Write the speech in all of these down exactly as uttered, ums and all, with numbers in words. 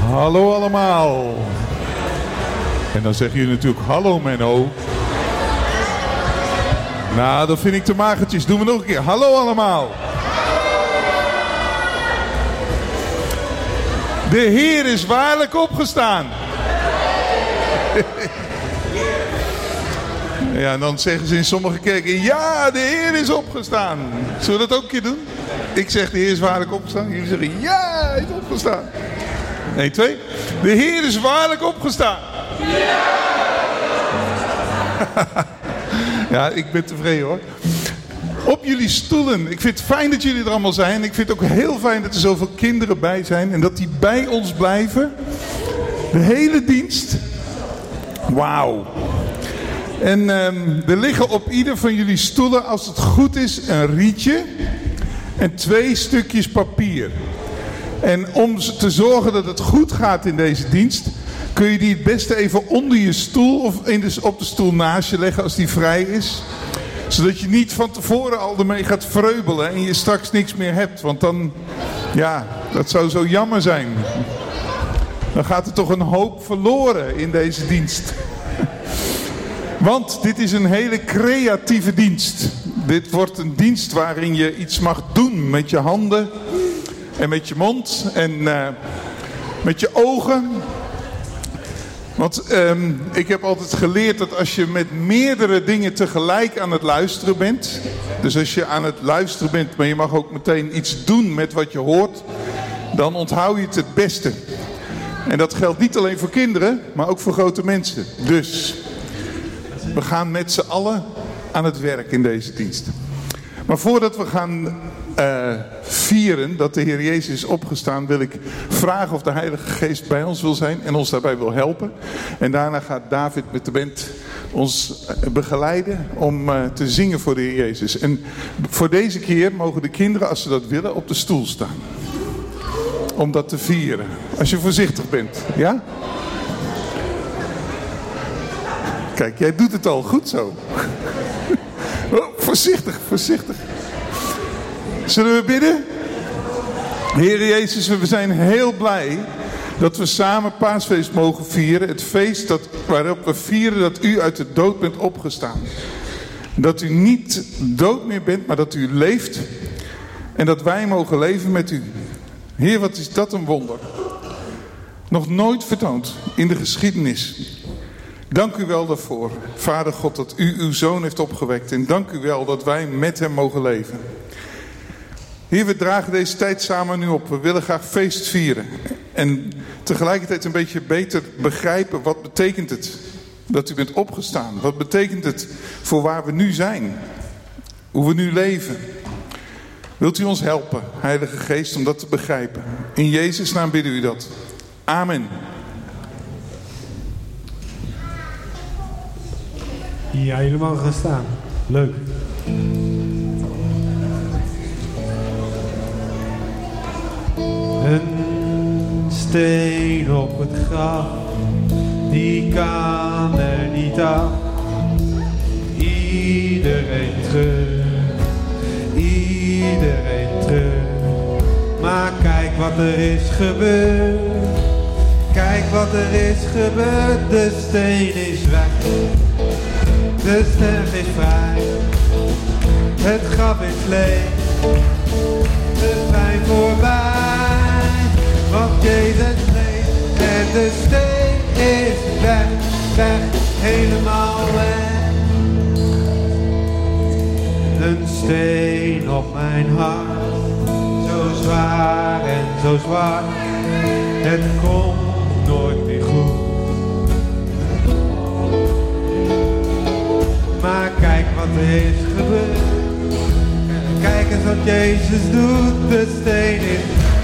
Hallo allemaal. En dan zeggen jullie natuurlijk hallo Menno. Nou, dat vind ik te magertjes. Doen we nog een keer. Hallo allemaal. De Heer is waarlijk opgestaan. Ja, en dan zeggen ze in sommige kerken, ja, de Heer is opgestaan. Zullen we dat ook een keer doen? Ik zeg, de Heer is waarlijk opgestaan. Jullie zeggen, ja, hij is opgestaan. Eén, twee. De Heer is waarlijk opgestaan. Ja! Ja, ik ben tevreden hoor. Op jullie stoelen. Ik vind het fijn dat jullie er allemaal zijn. Ik vind het ook heel fijn dat er zoveel kinderen bij zijn. En dat die bij ons blijven. De hele dienst. Wauw. En um, er liggen op ieder van jullie stoelen, als het goed is, een rietje. En twee stukjes papier. En om te zorgen dat het goed gaat in deze dienst, kun je die het beste even onder je stoel of in de, op de stoel naast je leggen als die vrij is. Zodat je niet van tevoren al ermee gaat vreubelen en je straks niks meer hebt. Want dan, ja, dat zou zo jammer zijn. Dan gaat er toch een hoop verloren in deze dienst. Want dit is een hele creatieve dienst. Dit wordt een dienst waarin je iets mag doen met je handen en met je mond en uh, met je ogen. Want um, ik heb altijd geleerd dat als je met meerdere dingen tegelijk aan het luisteren bent. Dus als je aan het luisteren bent, maar je mag ook meteen iets doen met wat je hoort. Dan onthoud je het het beste. En dat geldt niet alleen voor kinderen, maar ook voor grote mensen. Dus we gaan met z'n allen aan het werk in deze dienst. Maar voordat we gaan uh, vieren dat de Heer Jezus is opgestaan, wil ik vragen of de Heilige Geest bij ons wil zijn en ons daarbij wil helpen. En daarna gaat David met de band ons begeleiden om uh, te zingen voor de Heer Jezus. En voor deze keer mogen de kinderen, als ze dat willen, op de stoel staan. Om dat te vieren. Als je voorzichtig bent, ja? Kijk, jij doet het al goed zo. Oh, voorzichtig, voorzichtig. Zullen we bidden? Heer Jezus, we zijn heel blij dat we samen Paasfeest mogen vieren. Het feest dat, waarop we vieren dat u uit de dood bent opgestaan. Dat u niet dood meer bent, maar dat u leeft. En dat wij mogen leven met u. Heer, wat is dat een wonder. Nog nooit vertoond in de geschiedenis. Dank u wel daarvoor, Vader God, dat u uw Zoon heeft opgewekt. En dank u wel dat wij met hem mogen leven. Heer, we dragen deze tijd samen nu op. We willen graag feest vieren. En tegelijkertijd een beetje beter begrijpen, wat betekent het dat u bent opgestaan? Wat betekent het voor waar we nu zijn? Hoe we nu leven? Wilt u ons helpen, Heilige Geest, om dat te begrijpen? In Jezus' naam bidden u dat. Amen. Ja, jullie mogen gaan staan. Leuk. Een steen op het graf, die kan er niet af. Iedereen terug, iedereen terug. Maar kijk wat er is gebeurd. Kijk wat er is gebeurd, de steen is weg. De ster is vrij, het graf is leeg, de pijn voorbij, want Jezus leeft en de steen is weg, weg, helemaal weg. Een steen op mijn hart, zo zwaar en zo zwart, het komt nooit meer goed. Maar kijk wat er is gebeurd. Kijk eens wat Jezus doet. De steen is,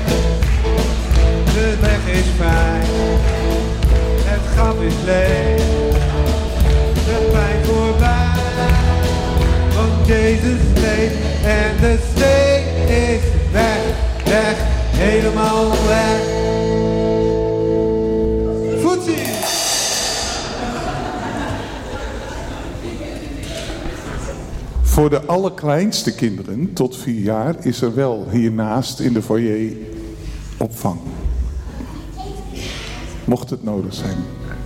de weg is vrij. Het graf is leeg. De pijn voorbij. Want Jezus leeft en de steen is weg. Weg, helemaal weg. Voetzie! Voor de allerkleinste kinderen tot vier jaar is er wel hiernaast in de foyer opvang. mocht het nodig zijn.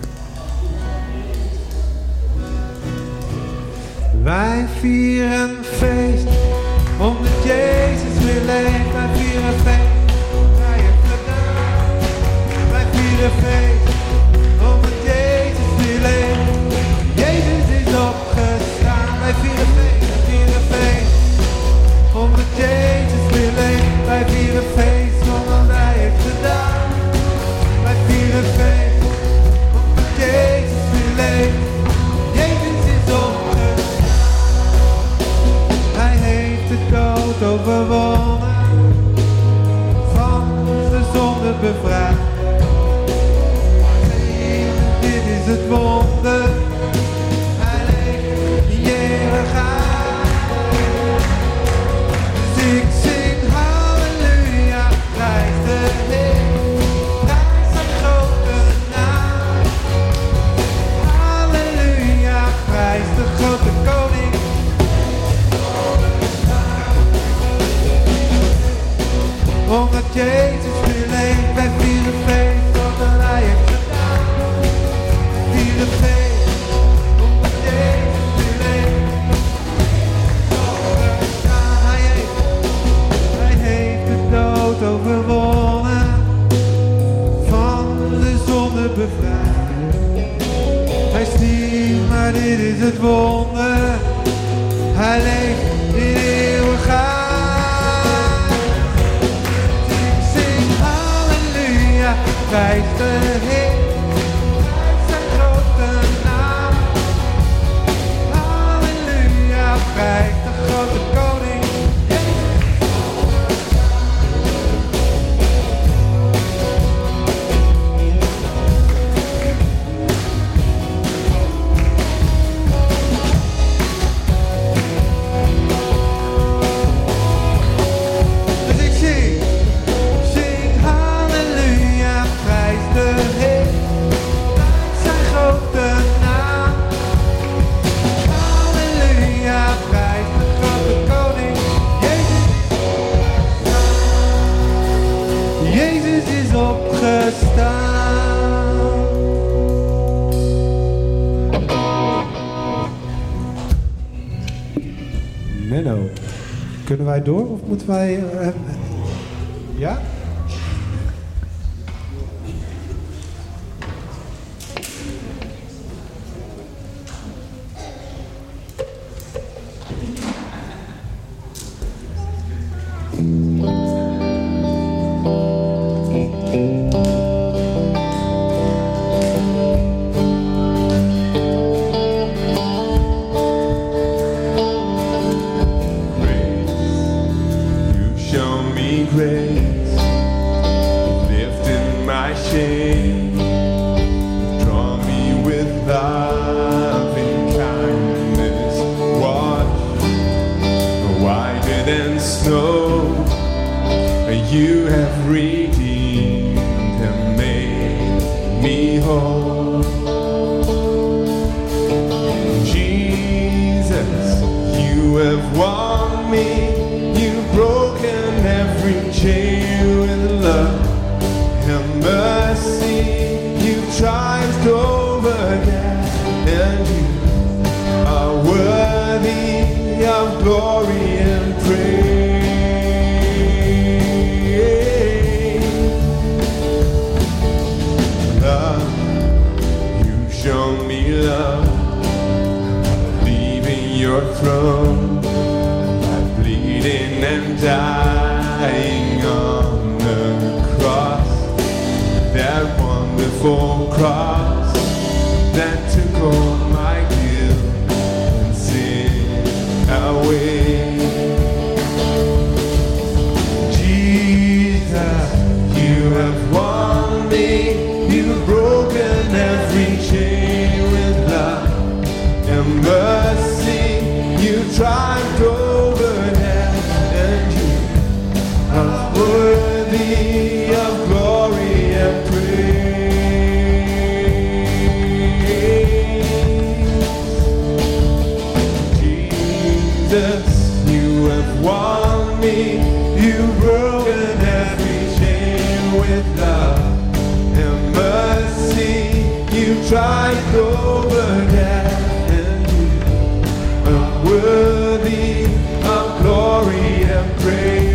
Wij vieren feest, omdat Jezus weer leeft. Wij vieren feest, Hij heeft gedaan. Wij vieren feest, omdat Jezus weer leeft. Jezus is opgestaan. Wij vieren feest, wij vieren feest, omdat Jezus weer leeft. Wij vieren feest, omdat Hij heeft gedaan. Wij vieren feest, omdat Jezus weer leeft. Jezus is opgestaan. Hij heeft de dood overwonnen, van de zonde bevrijd. Dit is het wonder, Hij leeft in eeuwigheid. Dus ik zing halleluja, prijs de Heer, prijs zijn grote naam. Halleluja, prijs de grote koning. Omdat Jezus weer leeft, wij vieren feest, omdat Hij heeft gedaan. Vieren feest, omdat Jezus weer leeft. Hij heeft, Hij heeft de dood overwonnen, van de zonde bevrijd. Hij stierf, maar dit is het wonder, Hij leeft in eeuwigheid. Prijs de Heer, prijs zijn grote naam. Halleluja, prijs de grote koning. Dus ik zie. Menno, kunnen wij door of moeten wij... Uh, ja? triumphed over death and you, unworthy of glory and praise.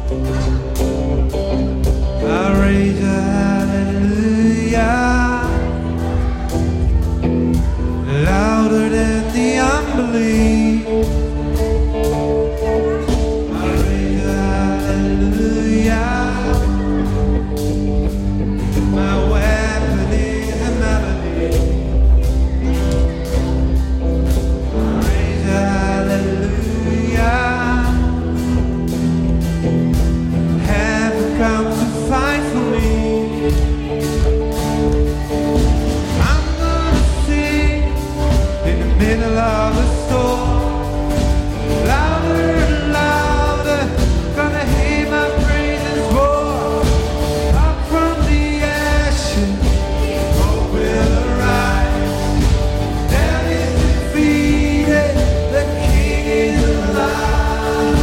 I raise a hallelujah louder than the unbelief. I raise a hallelujah. My weapon is a melody. I raise a hallelujah. Heaven come to fight for me. I'm gonna sing in the middle of the storm, louder and louder, gonna hear my praises roar. Up from the ashes, hope will arise. Death is defeated, the King is alive.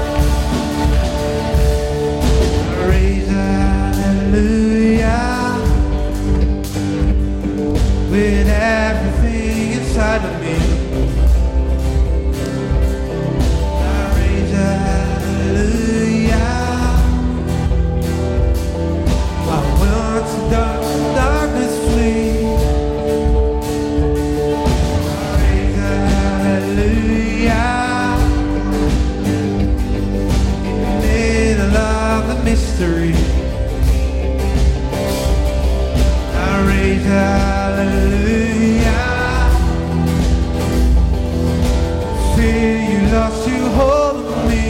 Raise a hallelujah with everything inside of me. I raise a hallelujah. I will to dark, darkness flee. I raise a hallelujah in the middle of the mystery. I raise a hallelujah. Fear you lost you hold of me.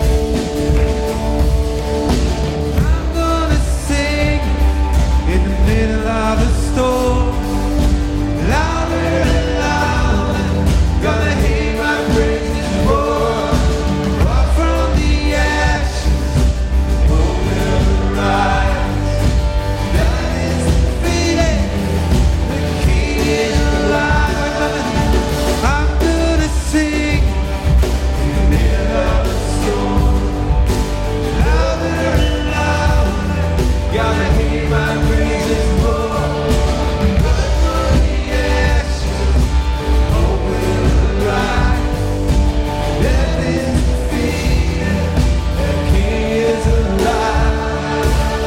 I'm gonna sing in the middle of the storm, louder and louder, gonna hear my praises roar. Up from the ashes, hope will arise. Death is defeated, the King is alive. I'm gonna sing in the middle of the storm, louder and louder, gonna hear my praises roar. Up from the ashes, hope will arise. Death is defeated, the King is alive.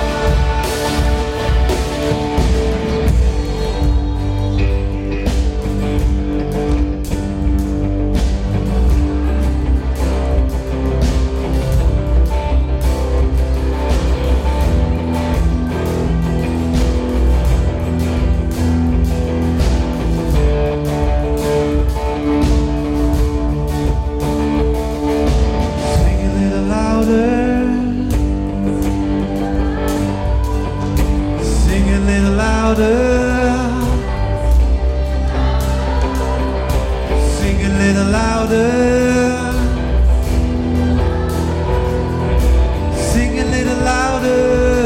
Sing a little louder. Sing a little louder. Sing a little louder. Sing a little louder.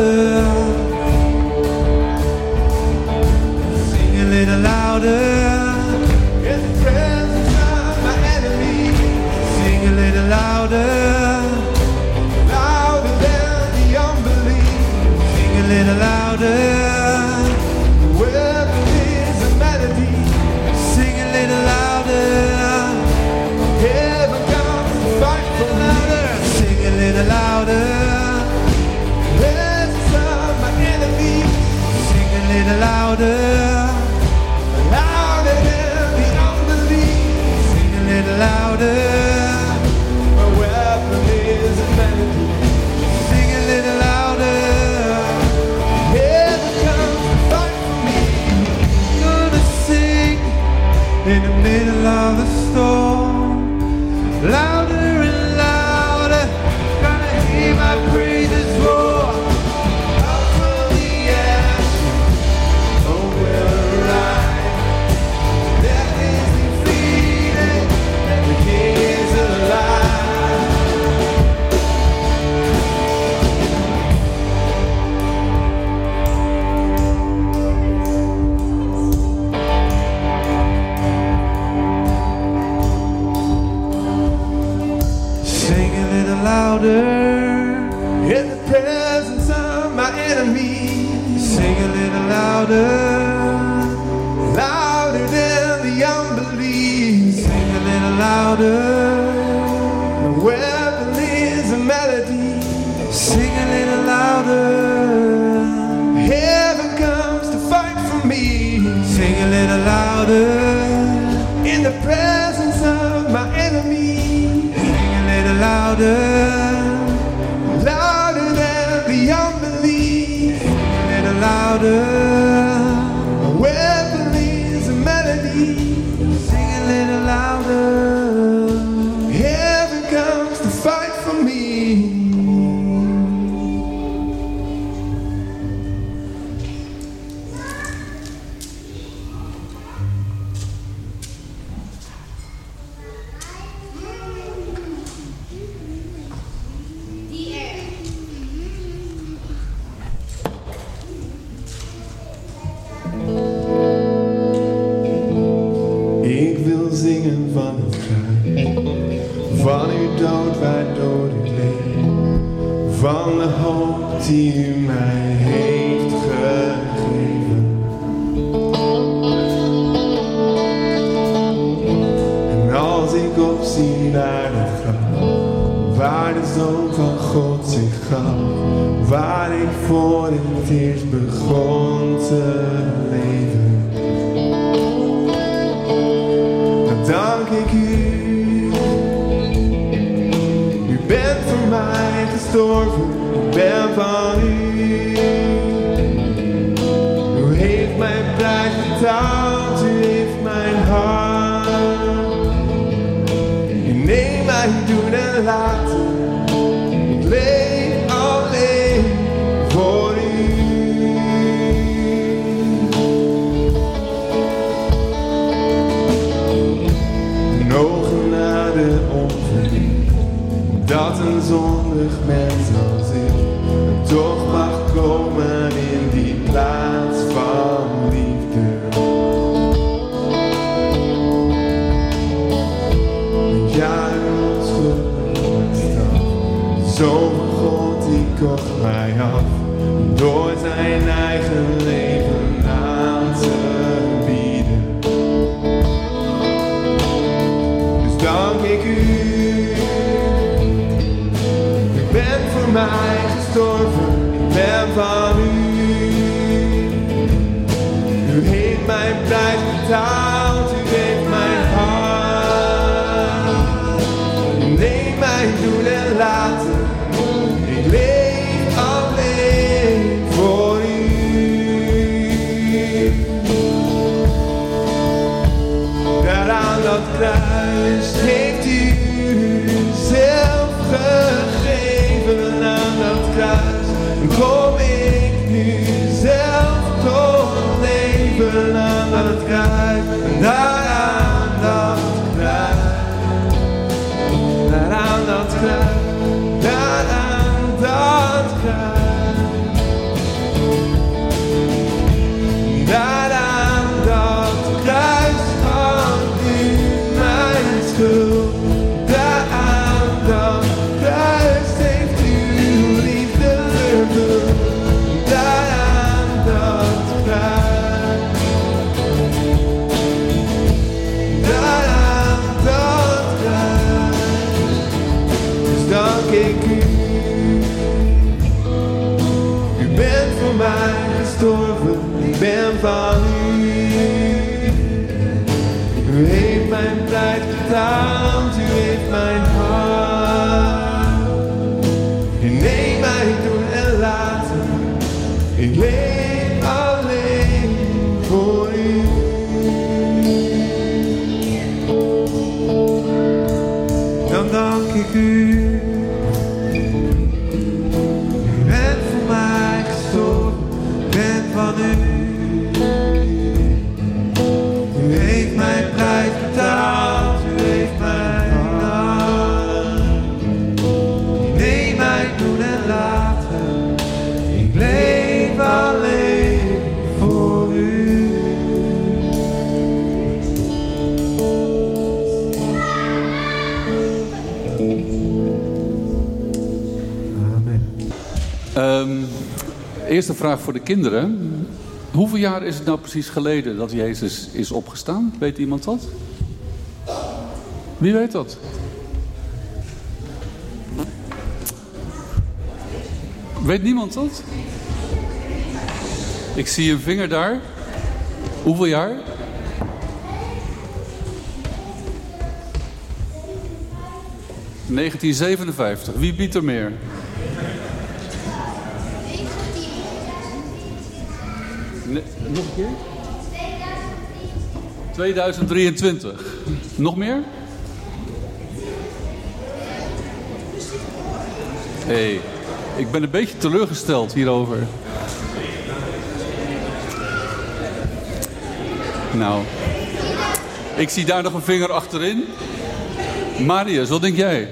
Sing a little louder. In the presence of my enemy. Sing a little louder. Louder than the unbelief. Sing a little louder. The weapon is a melody. Sing a little louder. Heaven comes to fight for me. Sing a little louder. Presence of my enemy. Sing a little louder. Louder than the unbelief. Sing a little louder. My weapon is a melody. Sing a little louder. Heaven comes to fight for me. Gonna sing in the middle of the storm, louder and louder, gonna hear my praises roar. Out from the ashes, hope will arise. Death is defeated, the King is alive. Sing a little louder in the presence of my enemy. Sing a little louder, louder than the unbelief. Sing a little louder. My weapon is a melody. Sing a little louder. Heaven comes to fight for me. Sing a little louder. In the presence of my enemy. Sing a little louder. Louder than the unbelief. Sing a little louder. My weapon is a melody. Sing a little louder. Heaven comes to fight for me. Ik wil zingen van het kruis, van uw dood waardoor u leeft, van de hoop die u mij heeft gegeven. En als ik opzie naar het graf, waar de Zoon van God zich gaf, waar ik voor het eerst begon te leven, dank ik u. U bent voor mij gestorven, ik ben van u. U heeft mijn prijs betaald, u heeft mijn hart. U neemt mij doen en laten, ik leef alleen voor u. Dat een zondig mens als ik toch mag komen in die plaats van liefde. Ja, ons geluksdag, de Zoon van God die kocht mij af, door zijn eigen leven aan te bieden. Dus dank ik u. Voor mij gestorven, ik ben van u. U heeft mijn prijs betaald, u heeft mijn hart. U neemt mij doen en laten, ik leef alleen voor u. Daar aan dat kruis heeft u zelf gegeven. Aan dat kruis kom ik nu zelf tot leven. Aan dat kruis, daar aan dat kruis, daar aan dat kruis, daar aan dat kruis, daar aan dat kruis hangt u mijn schuld. Daar aan dat kruis heeft u uw liefde vervuld. Daar aan dat kruis, daar aan dat kruis. Dus dank ik u. U bent voor mij gestorven, ik ben van u. U heeft mijn prijs betaald, u heeft mijn hart. U neemt mij doen en laten, ik leef alleen voor u. Dan dank ik u. U bent voor mij gestorven, ik ben van u. U heeft mijn prijs betaald, u heeft mijn hart. U neemt mij doen en laten, ik leef alleen voor u. Amen. Um, eerste vraag voor de kinderen. Hoeveel jaar is het nou precies geleden dat Jezus is opgestaan? Weet iemand dat? Wie weet dat? Weet niemand dat? Ik zie een vinger daar. Hoeveel jaar? negentien zevenenvijftig. Wie biedt er meer? Nee, nog een keer? tweeduizend drieëntwintig. Nog meer? Hé, hey, ik ben een beetje teleurgesteld hierover. Nou, ik zie daar nog een vinger achterin. Marius, wat denk jij?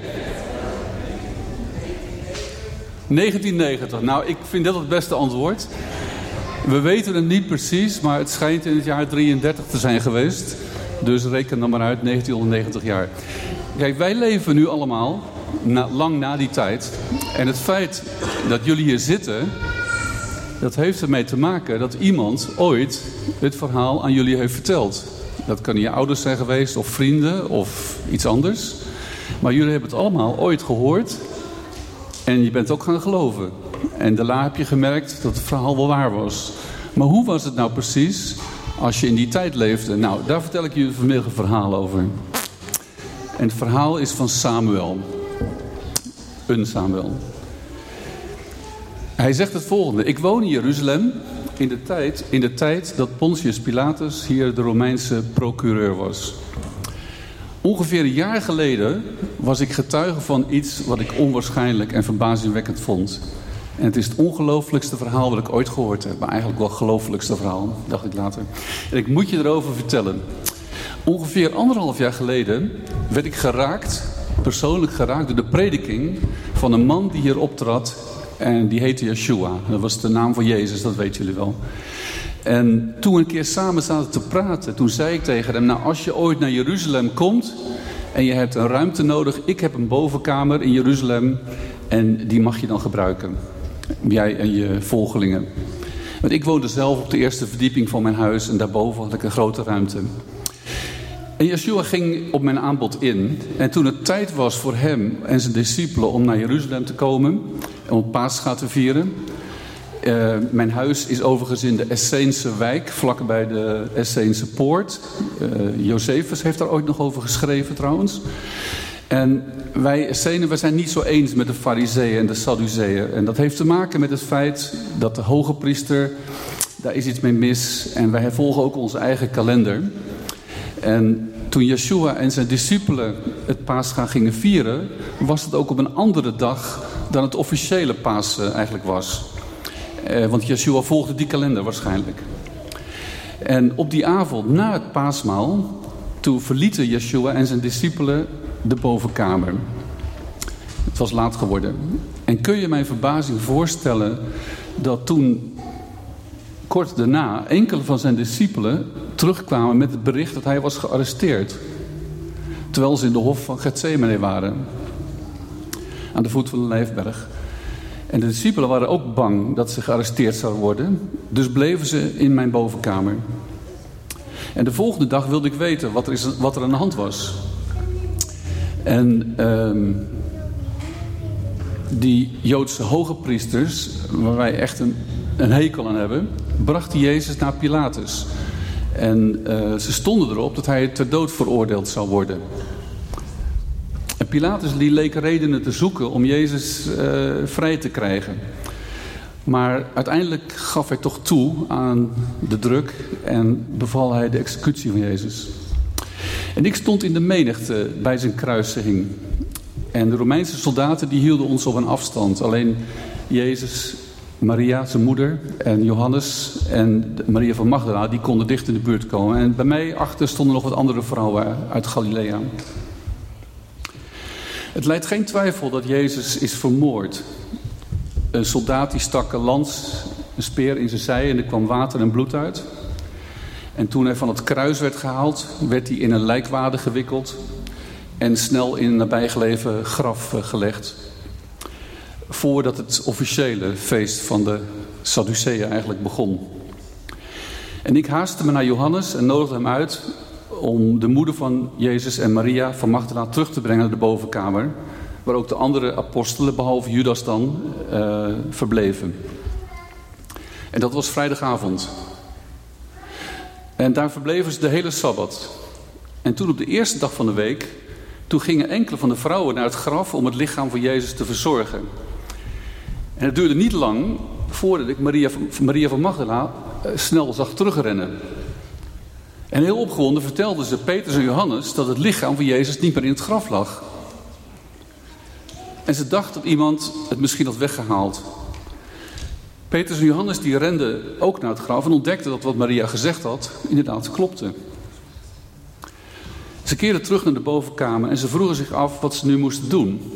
negentien negentig. Nou, ik vind dat het beste antwoord. We weten het niet precies, maar het schijnt in het jaar drieëndertig te zijn geweest. Dus reken dan maar uit, negentienhonderdnegentig jaar. Kijk, wij leven nu allemaal na, lang na die tijd. En het feit dat jullie hier zitten, dat heeft ermee te maken dat iemand ooit het verhaal aan jullie heeft verteld. Dat kan je ouders zijn geweest, of vrienden, of iets anders. Maar jullie hebben het allemaal ooit gehoord. En je bent ook gaan geloven. En daarna heb je gemerkt dat het verhaal wel waar was. Maar hoe was het nou precies als je in die tijd leefde? Nou, daar vertel ik jullie vanmiddag een verhaal over. En het verhaal is van Samuel. Een Samuel. Hij zegt het volgende. Ik woon in Jeruzalem in de tijd, in de tijd dat Pontius Pilatus hier de Romeinse procureur was. Ongeveer een jaar geleden was ik getuige van iets wat ik onwaarschijnlijk en verbazingwekkend vond. En het is het ongelooflijkste verhaal wat ik ooit gehoord heb. Maar eigenlijk wel het gelooflijkste verhaal, dacht ik later. En ik moet je erover vertellen. Ongeveer anderhalf jaar geleden werd ik geraakt, persoonlijk geraakt, door de prediking van een man die hier optrad. En die heette Yeshua. Dat was de naam van Jezus, dat weten jullie wel. En toen we een keer samen zaten te praten, toen zei ik tegen hem, nou, als je ooit naar Jeruzalem komt en je hebt een ruimte nodig, ik heb een bovenkamer in Jeruzalem en die mag je dan gebruiken. Jij en je volgelingen. Want ik woonde zelf op de eerste verdieping van mijn huis en daarboven had ik een grote ruimte. En Yeshua ging op mijn aanbod in. En toen het tijd was voor hem en zijn discipelen om naar Jeruzalem te komen, om Pascha te vieren. Uh, mijn huis is overigens in de Esseense wijk, vlakbij de Esseense poort. Uh, Josephus heeft daar ooit nog over geschreven trouwens. En wij Essenen, wij zijn niet zo eens met de Farizeeën en de Sadduceeën. En dat heeft te maken met het feit dat de hoge priester, daar is iets mee mis. En wij volgen ook onze eigen kalender. En toen Yeshua en zijn discipelen het Pascha gingen vieren, was het ook op een andere dag dan het officiële Pasen eigenlijk was. Eh, want Yeshua volgde die kalender waarschijnlijk. En op die avond, na het paasmaal, toen verlieten Yeshua en zijn discipelen de bovenkamer. Het was laat geworden. En kun je mijn verbazing voorstellen dat toen, kort daarna, enkele van zijn discipelen terugkwamen met het bericht dat hij was gearresteerd. Terwijl ze in de hof van Gethsemane waren. Aan de voet van de Olijfberg. En de discipelen waren ook bang dat ze gearresteerd zouden worden. Dus bleven ze in mijn bovenkamer. En de volgende dag wilde ik weten wat er, is, wat er aan de hand was. En um, die Joodse hoge priesters, waar wij echt een, een hekel aan hebben, brachten Jezus naar Pilatus. En uh, ze stonden erop dat hij ter dood veroordeeld zou worden. En Pilatus die leek redenen te zoeken om Jezus uh, vrij te krijgen. Maar uiteindelijk gaf hij toch toe aan de druk en beval hij de executie van Jezus. En ik stond in de menigte bij zijn kruisiging. En de Romeinse soldaten die hielden ons op een afstand. Alleen Jezus, Maria, zijn moeder, en Johannes en Maria van Magdala, die konden dicht in de buurt komen. En bij mij achter stonden nog wat andere vrouwen uit Galilea. Het lijdt geen twijfel dat Jezus is vermoord. Een soldaat die stak een lans, een speer in zijn zij en er kwam water en bloed uit. En toen hij van het kruis werd gehaald, werd hij in een lijkwade gewikkeld en snel in een nabijgelegen graf gelegd. Voordat het officiële feest van de Sadduceeën eigenlijk begon. En ik haastte me naar Johannes en nodigde hem uit om de moeder van Jezus en Maria van Magdala terug te brengen naar de bovenkamer. waar ook de andere apostelen, behalve Judas dan, uh, verbleven. En dat was vrijdagavond. En daar verbleven ze de hele Sabbat. En toen op de eerste dag van de week, toen gingen enkele van de vrouwen naar het graf om het lichaam van Jezus te verzorgen. En het duurde niet lang voordat ik Maria, Maria van Magdala uh, snel zag terugrennen. En heel opgewonden vertelden ze Petrus en Johannes dat het lichaam van Jezus niet meer in het graf lag. En ze dachten dat iemand het misschien had weggehaald. Petrus en Johannes die renden ook naar het graf en ontdekten dat wat Maria gezegd had inderdaad klopte. Ze keerden terug naar de bovenkamer en ze vroegen zich af wat ze nu moesten doen.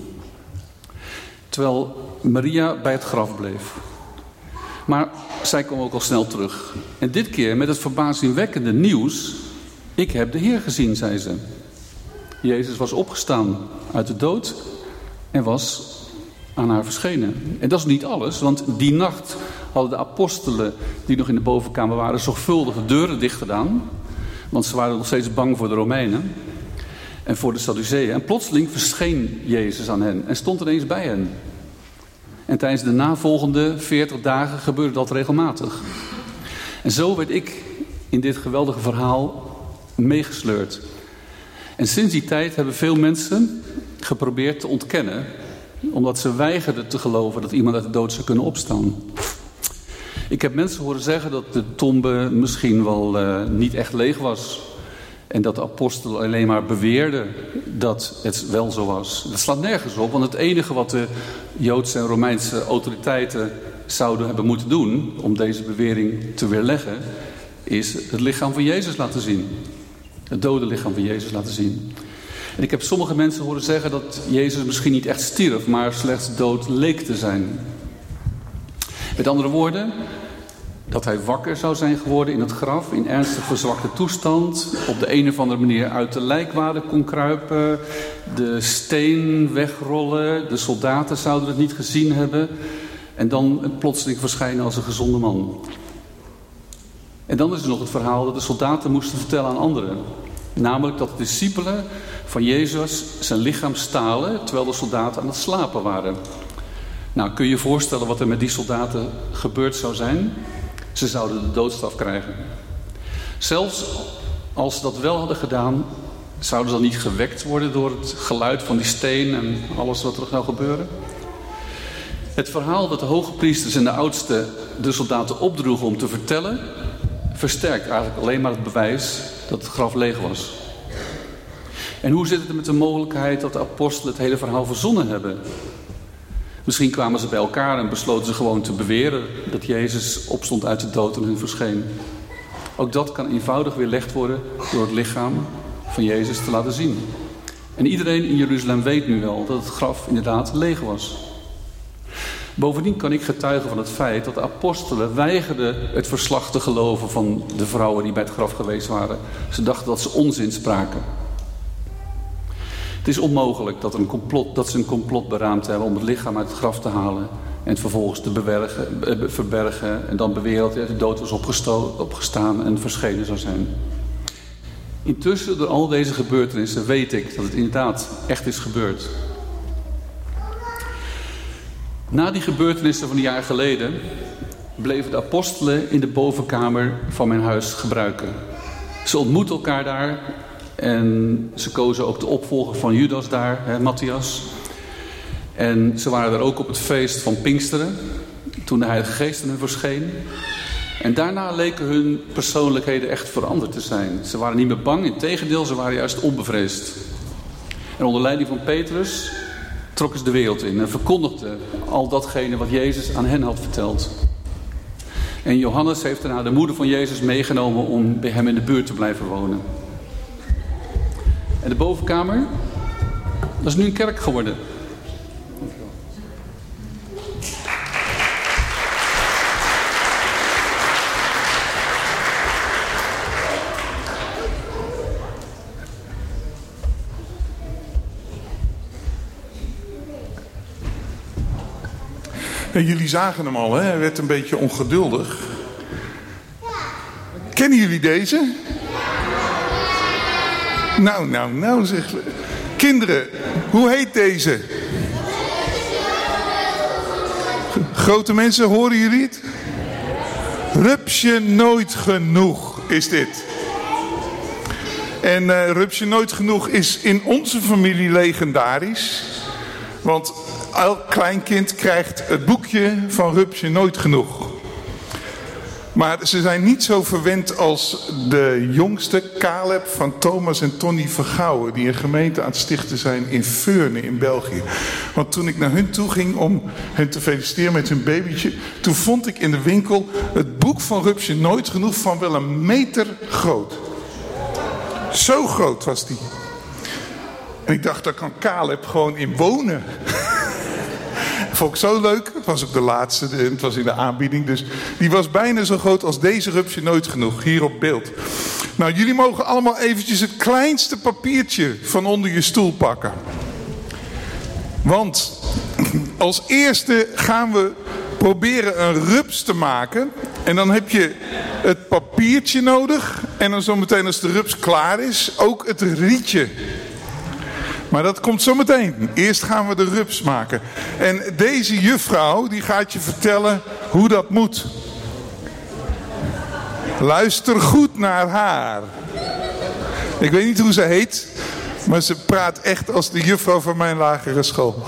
Terwijl Maria bij het graf bleef. Maar zij kwam ook al snel terug. En dit keer met het verbazingwekkende nieuws: ik heb de Heer gezien, zei ze. Jezus was opgestaan uit de dood en was aan haar verschenen. En dat is niet alles, want die nacht hadden de apostelen die nog in de bovenkamer waren zorgvuldig de deuren dicht gedaan. Want ze waren nog steeds bang voor de Romeinen en voor de Sadduceeën. En plotseling verscheen Jezus aan hen en stond ineens bij hen. En tijdens de navolgende veertig dagen gebeurde dat regelmatig. En zo werd ik in dit geweldige verhaal meegesleurd. En sinds die tijd hebben veel mensen geprobeerd te ontkennen, omdat ze weigerden te geloven dat iemand uit de dood zou kunnen opstaan. Ik heb mensen horen zeggen dat de tombe misschien wel uh, niet echt leeg was. En dat de apostelen alleen maar beweerden dat het wel zo was. Dat slaat nergens op, want het enige wat de Joodse en Romeinse autoriteiten zouden hebben moeten doen om deze bewering te weerleggen, is het lichaam van Jezus laten zien. Het dode lichaam van Jezus laten zien. En ik heb sommige mensen horen zeggen dat Jezus misschien niet echt stierf, maar slechts dood leek te zijn. Met andere woorden, dat hij wakker zou zijn geworden in het graf, in ernstig verzwakte toestand, op de een of andere manier uit de lijkwade kon kruipen, de steen wegrollen, de soldaten zouden het niet gezien hebben en dan plotseling verschijnen als een gezonde man. En dan is er nog het verhaal dat de soldaten moesten vertellen aan anderen. Namelijk dat de discipelen van Jezus zijn lichaam stalen terwijl de soldaten aan het slapen waren. Nou, kun je je voorstellen wat er met die soldaten gebeurd zou zijn? Ze zouden de doodstraf krijgen. Zelfs als ze dat wel hadden gedaan, zouden ze dan niet gewekt worden door het geluid van die steen en alles wat er zou gebeuren? Het verhaal dat de hoge priesters en de oudsten de soldaten opdroegen om te vertellen, versterkt eigenlijk alleen maar het bewijs dat het graf leeg was. En hoe zit het met de mogelijkheid dat de apostelen het hele verhaal verzonnen hebben? Misschien kwamen ze bij elkaar en besloten ze gewoon te beweren dat Jezus opstond uit de dood en hun verscheen. Ook dat kan eenvoudig weerlegd worden door het lichaam van Jezus te laten zien. En iedereen in Jeruzalem weet nu wel dat het graf inderdaad leeg was. Bovendien kan ik getuigen van het feit dat de apostelen weigerden het verslag te geloven van de vrouwen die bij het graf geweest waren. Ze dachten dat ze onzin spraken. Het is onmogelijk dat, een complot, dat ze een complot beraamd hebben om het lichaam uit het graf te halen en het vervolgens te bewergen, verbergen en dan beweren dat hij uit de dood was opgesto- opgestaan en verschenen zou zijn. Intussen, door al deze gebeurtenissen, weet ik dat het inderdaad echt is gebeurd. Na die gebeurtenissen van een jaar geleden bleven de apostelen in de bovenkamer van mijn huis gebruiken. Ze ontmoetten elkaar daar en ze kozen ook de opvolger van Judas daar, hè, Matthias. En ze waren daar ook op het feest van Pinksteren, toen de Heilige Geest aan hen verscheen. En daarna leken hun persoonlijkheden echt veranderd te zijn. Ze waren niet meer bang, integendeel, ze waren juist onbevreesd. En onder leiding van Petrus trokken ze de wereld in en verkondigden al datgene wat Jezus aan hen had verteld. En Johannes heeft daarna de moeder van Jezus meegenomen om bij hem in de buurt te blijven wonen. En de bovenkamer, dat is nu een kerk geworden. En jullie zagen hem al, hè? Hij werd een beetje ongeduldig. Kennen jullie deze? Nou, nou, nou zeg. Kinderen, hoe heet deze? Grote mensen, horen jullie het? Rupsje nooit genoeg is dit. En uh, Rupsje nooit genoeg is in onze familie legendarisch. Want elk kleinkind krijgt het boekje van Rupsje nooit genoeg. Maar ze zijn niet zo verwend als de jongste, Caleb van Thomas en Tony Vergouwen, die een gemeente aan het stichten zijn in Veurne in België. Want toen ik naar hun toe ging om hen te feliciteren met hun babytje, toen vond ik in de winkel het boek van Rupsje nooit genoeg van wel een meter groot. Zo groot was die. En ik dacht, daar kan Caleb gewoon in wonen. Vond ik zo leuk. Het was ook de laatste. Het was in de aanbieding. Dus die was bijna zo groot als deze Rupsje nooit genoeg. Hier op beeld. Nou, jullie mogen allemaal eventjes het kleinste papiertje van onder je stoel pakken. Want als eerste gaan we proberen een rups te maken. En dan heb je het papiertje nodig. En dan zometeen als de rups klaar is, ook het rietje. Maar dat komt zo meteen. Eerst gaan we de rups maken. En deze juffrouw die gaat je vertellen hoe dat moet. Luister goed naar haar. Ik weet niet hoe ze heet. Maar ze praat echt als de juffrouw van mijn lagere school.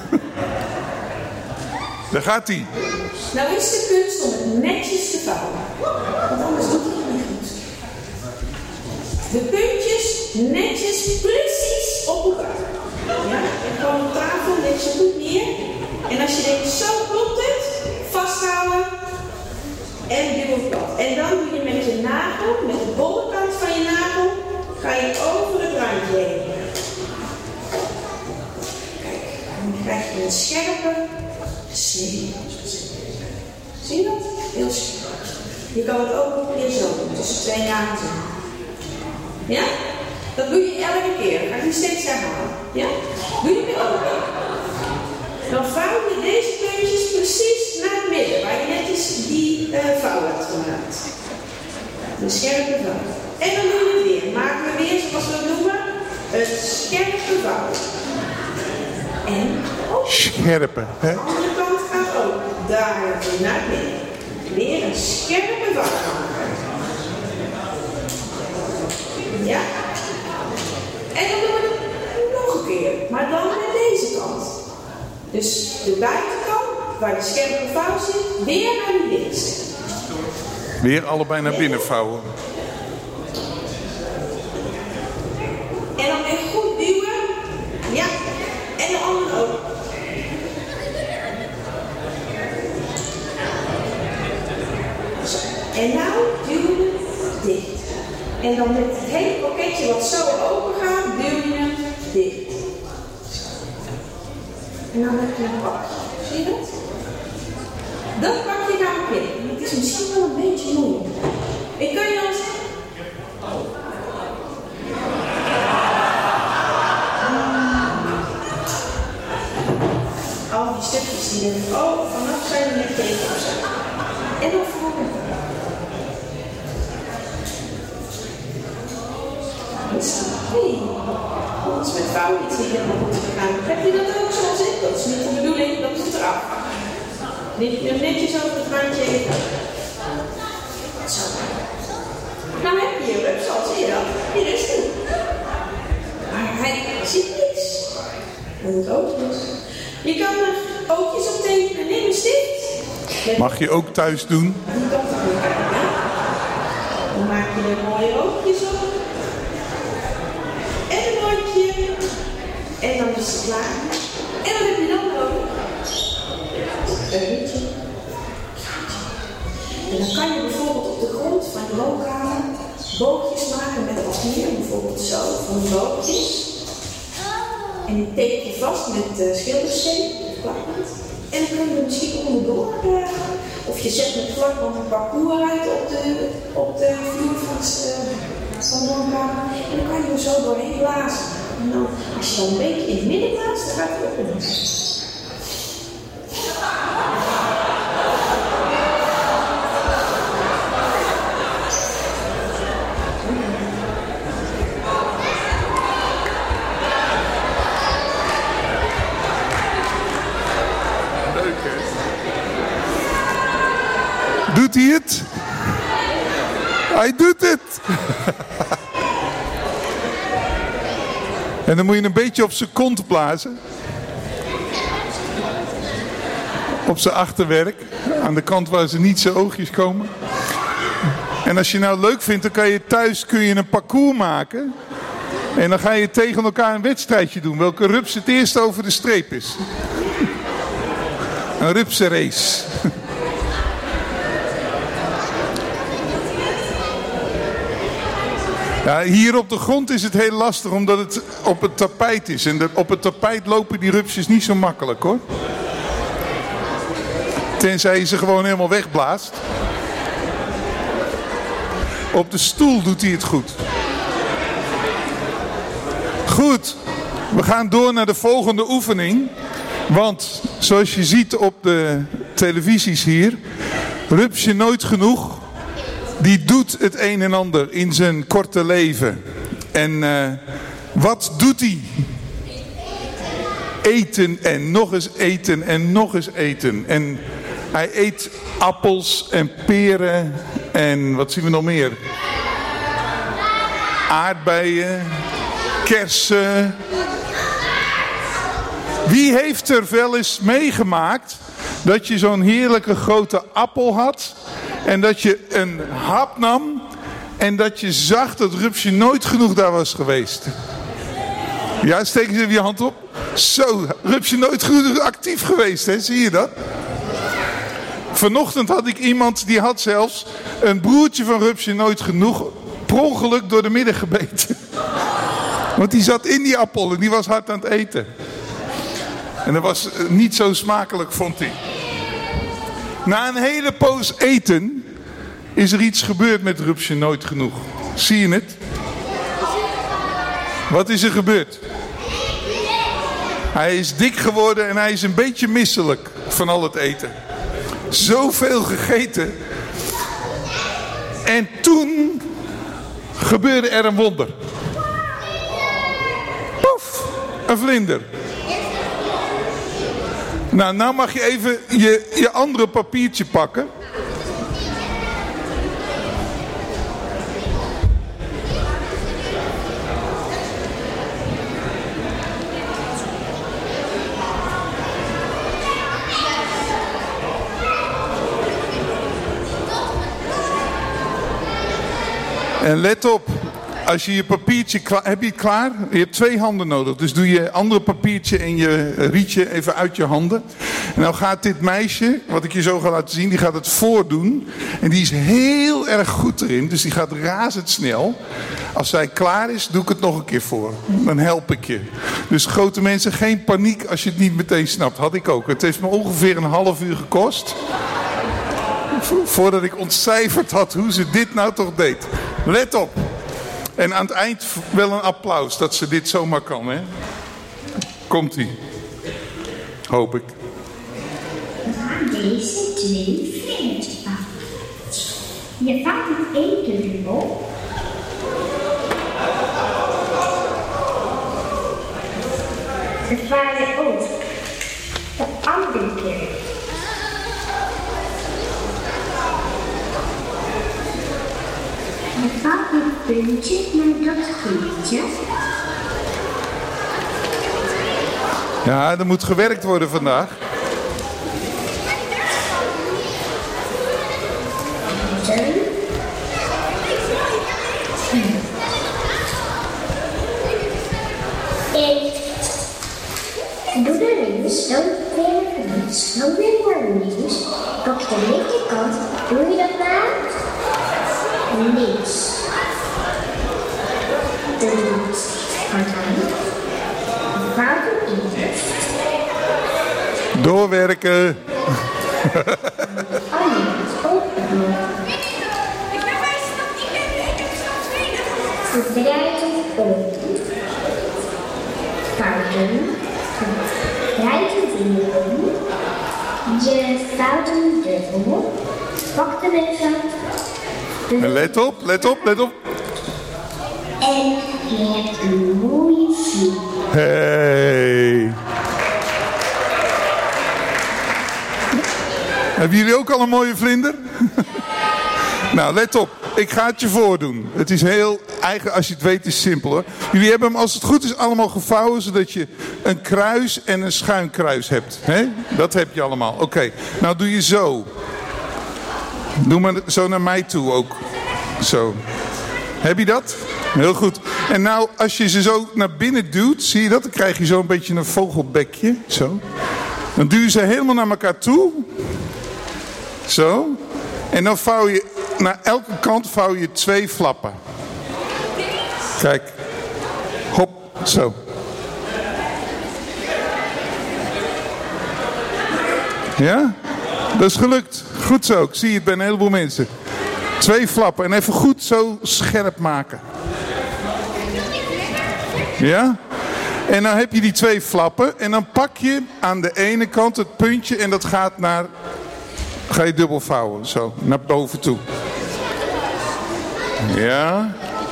Daar gaat ie. Nou is de kunst om het netjes te vouwen. Want anders doet het niet goed. De puntjes netjes precies op elkaar. Ja, en gewoon op tafel, leg je goed neer. En als je denkt, zo klopt het, vasthouden en dubbel plat. En dan doe je met je nagel, met de bolle kant van je nagel, ga je over het randje heen. Kijk, dan krijg je een scherpe snee. Zie je dat? Heel scherp. Je kan het ook nog weer zo doen, tussen twee nagels in. Ja? Dat doe je elke keer. Dat ga ik nu steeds herhalen. Ja? Doe je weer ook. Dan vouw je deze puntjes precies naar het midden, waar je netjes die uh, vouw hebt gemaakt. Een scherpe vouw. En dan doen we het weer. Maken we weer, zoals we dat noemen, een scherpe vouw. En ook. Scherpe, hè? De andere kant gaat ook. Daar naar het midden. Weer een scherpe vouw maken. Ja? En dan doen we het nog een keer, maar dan met deze kant. Dus de buitenkant, waar de scherpe vouw zit, weer naar de binnenste. Weer allebei naar binnen vouwen. En dan weer goed duwen. Ja, en de andere ook. En nou duwen we dicht. En dan met het hele pakketje wat zo open gaat, duw je hem dicht. En dan heb je een pakje. Zie je dat? Dat pak je naar een pin. Het is misschien wel een beetje moeilijk. Ik kan je dan zeggen. Al die stukjes die denken, oh, vanaf zijn we net tegen of zo. En dan volgende. Hey, anders met vouwen iets niet helemaal goed gegaan. Heb je dat ook zoals ik? Dat is niet de bedoeling, dat is het eraf. Netjes over het randje even. Zo. Nou heb je je rups al, zie je dat? Hier is het. Maar hij ziet niks. Dat moet ook dus. Je kan er oogjes op tekenen. Neem een stift. Mag je ook thuis doen? Die kant op elkaar, ja. Dan maak je er mooie oogjes op. En een rondje. En dan is het klaar. En wat heb je dan nodig? Een rietje. En dan kan je bijvoorbeeld op de grond van je woonkamer bootjes maken met papier. Bijvoorbeeld zo, van bootjes. En die teken je vast met uh, schildersteen. En dan kun je er misschien onderdoor. Uh, of je zet met vlakband een parcours uit op de, op de vloer van het uh, van de woonkamer. En dan kan je er zo doorheen blazen. En dan, als je dan een beetje in het midden blaast, dan gaat het op. Leuk, hè? Doet hij het? Hij doet het. En dan moet je een beetje op zijn kont blazen. Op zijn achterwerk. Aan de kant waar ze niet zijn oogjes komen. En als je nou leuk vindt, dan kan je thuis kun je een parcours maken. En dan ga je tegen elkaar een wedstrijdje doen. Welke rups het eerst over de streep is. Een rupsenrace. Ja, hier op de grond is het heel lastig omdat het op het tapijt is. En de, op het tapijt lopen die rupsjes niet zo makkelijk hoor. Tenzij je ze gewoon helemaal wegblaast. Op de stoel doet hij het goed. Goed, we gaan door naar de volgende oefening. Want zoals je ziet op de televisies hier, Rupsje Nooit Genoeg, die doet het een en ander in zijn korte leven. En uh, wat doet hij? Eten en nog eens eten en nog eens eten. En hij eet appels en peren en wat zien we nog meer? Aardbeien, kersen. Wie heeft er wel eens meegemaakt dat je zo'n heerlijke grote appel had en dat je een hap nam en dat je zag dat Rupsje nooit genoeg daar was geweest? Ja, steek eens even je hand op. Zo, Rupsje nooit genoeg actief geweest, hè? Zie je dat? Vanochtend had ik iemand die had zelfs een broertje van Rupsje Nooit Genoeg per ongeluk door de midden gebeten. Want die zat in die appel en die was hard aan het eten. En dat was niet zo smakelijk, vond hij. Na een hele poos eten is er iets gebeurd met Rupsje Nooit Genoeg. Zie je het? Wat is er gebeurd? Hij is dik geworden en hij is een beetje misselijk van al het eten. Zoveel gegeten. En toen gebeurde er een wonder. Poef, een vlinder. Nou, nou mag je even je, je andere papiertje pakken. En let op, als je je papiertje klaar, heb je het klaar? Je hebt twee handen nodig, dus doe je andere papiertje en je rietje even uit je handen. En nou gaat dit meisje, wat ik je zo ga laten zien, die gaat het voordoen. En die is heel erg goed erin, dus die gaat razendsnel. Als zij klaar is, doe ik het nog een keer voor. Dan help ik je. Dus grote mensen, geen paniek als je het niet meteen snapt. Had ik ook. Het heeft me ongeveer een half uur gekost. Voordat ik ontcijferd had hoe ze dit nou toch deed. Let op. En aan het eind wel een applaus dat ze dit zomaar kan, hè? Komt-ie. Hoop ik. Deze twee vlindertjes pakken. Je pakt het eten op. Ze varen ook de andere keer. Je pakt het puntje naar dat puntje. Ja, er moet gewerkt worden vandaag. Zo. Ik doe de links, dan weer links, dan weer naar links. Pak de linkerkant, doe je dat naar links. De links gaat aan. Vouw hem in. Doorwerken. Draait het om. Vouwen. Draait het in om. Je vouwt hem dubbel. Pak hem even. En let op, let op, let op. En je hebt een mooie vlieg. Hey. Hebben jullie ook al een mooie vlinder? Nou, let op. Ik ga het je voordoen. Het is heel, eigenlijk als je het weet, is het simpel hoor. Jullie hebben hem als het goed is allemaal gevouwen, zodat je een kruis en een schuin kruis hebt. He? Dat heb je allemaal. Oké, okay. Nou doe je zo. Doe maar zo naar mij toe ook. Zo. Heb je dat? Heel goed. En nou, als je ze zo naar binnen duwt, zie je dat? Dan krijg je zo een beetje een vogelbekje. Zo. Dan duw je ze helemaal naar elkaar toe. Zo. En dan vouw je, naar elke kant vouw je twee flappen. Kijk. Hop, zo. Ja? Dat is gelukt. Goed zo. Ik zie het bij een heleboel mensen. Twee flappen. En even goed zo scherp maken. Ja? En dan heb je die twee flappen. En dan pak je aan de ene kant het puntje. En dat gaat naar... Ga je dubbel vouwen. Zo. Naar boven toe. Ja.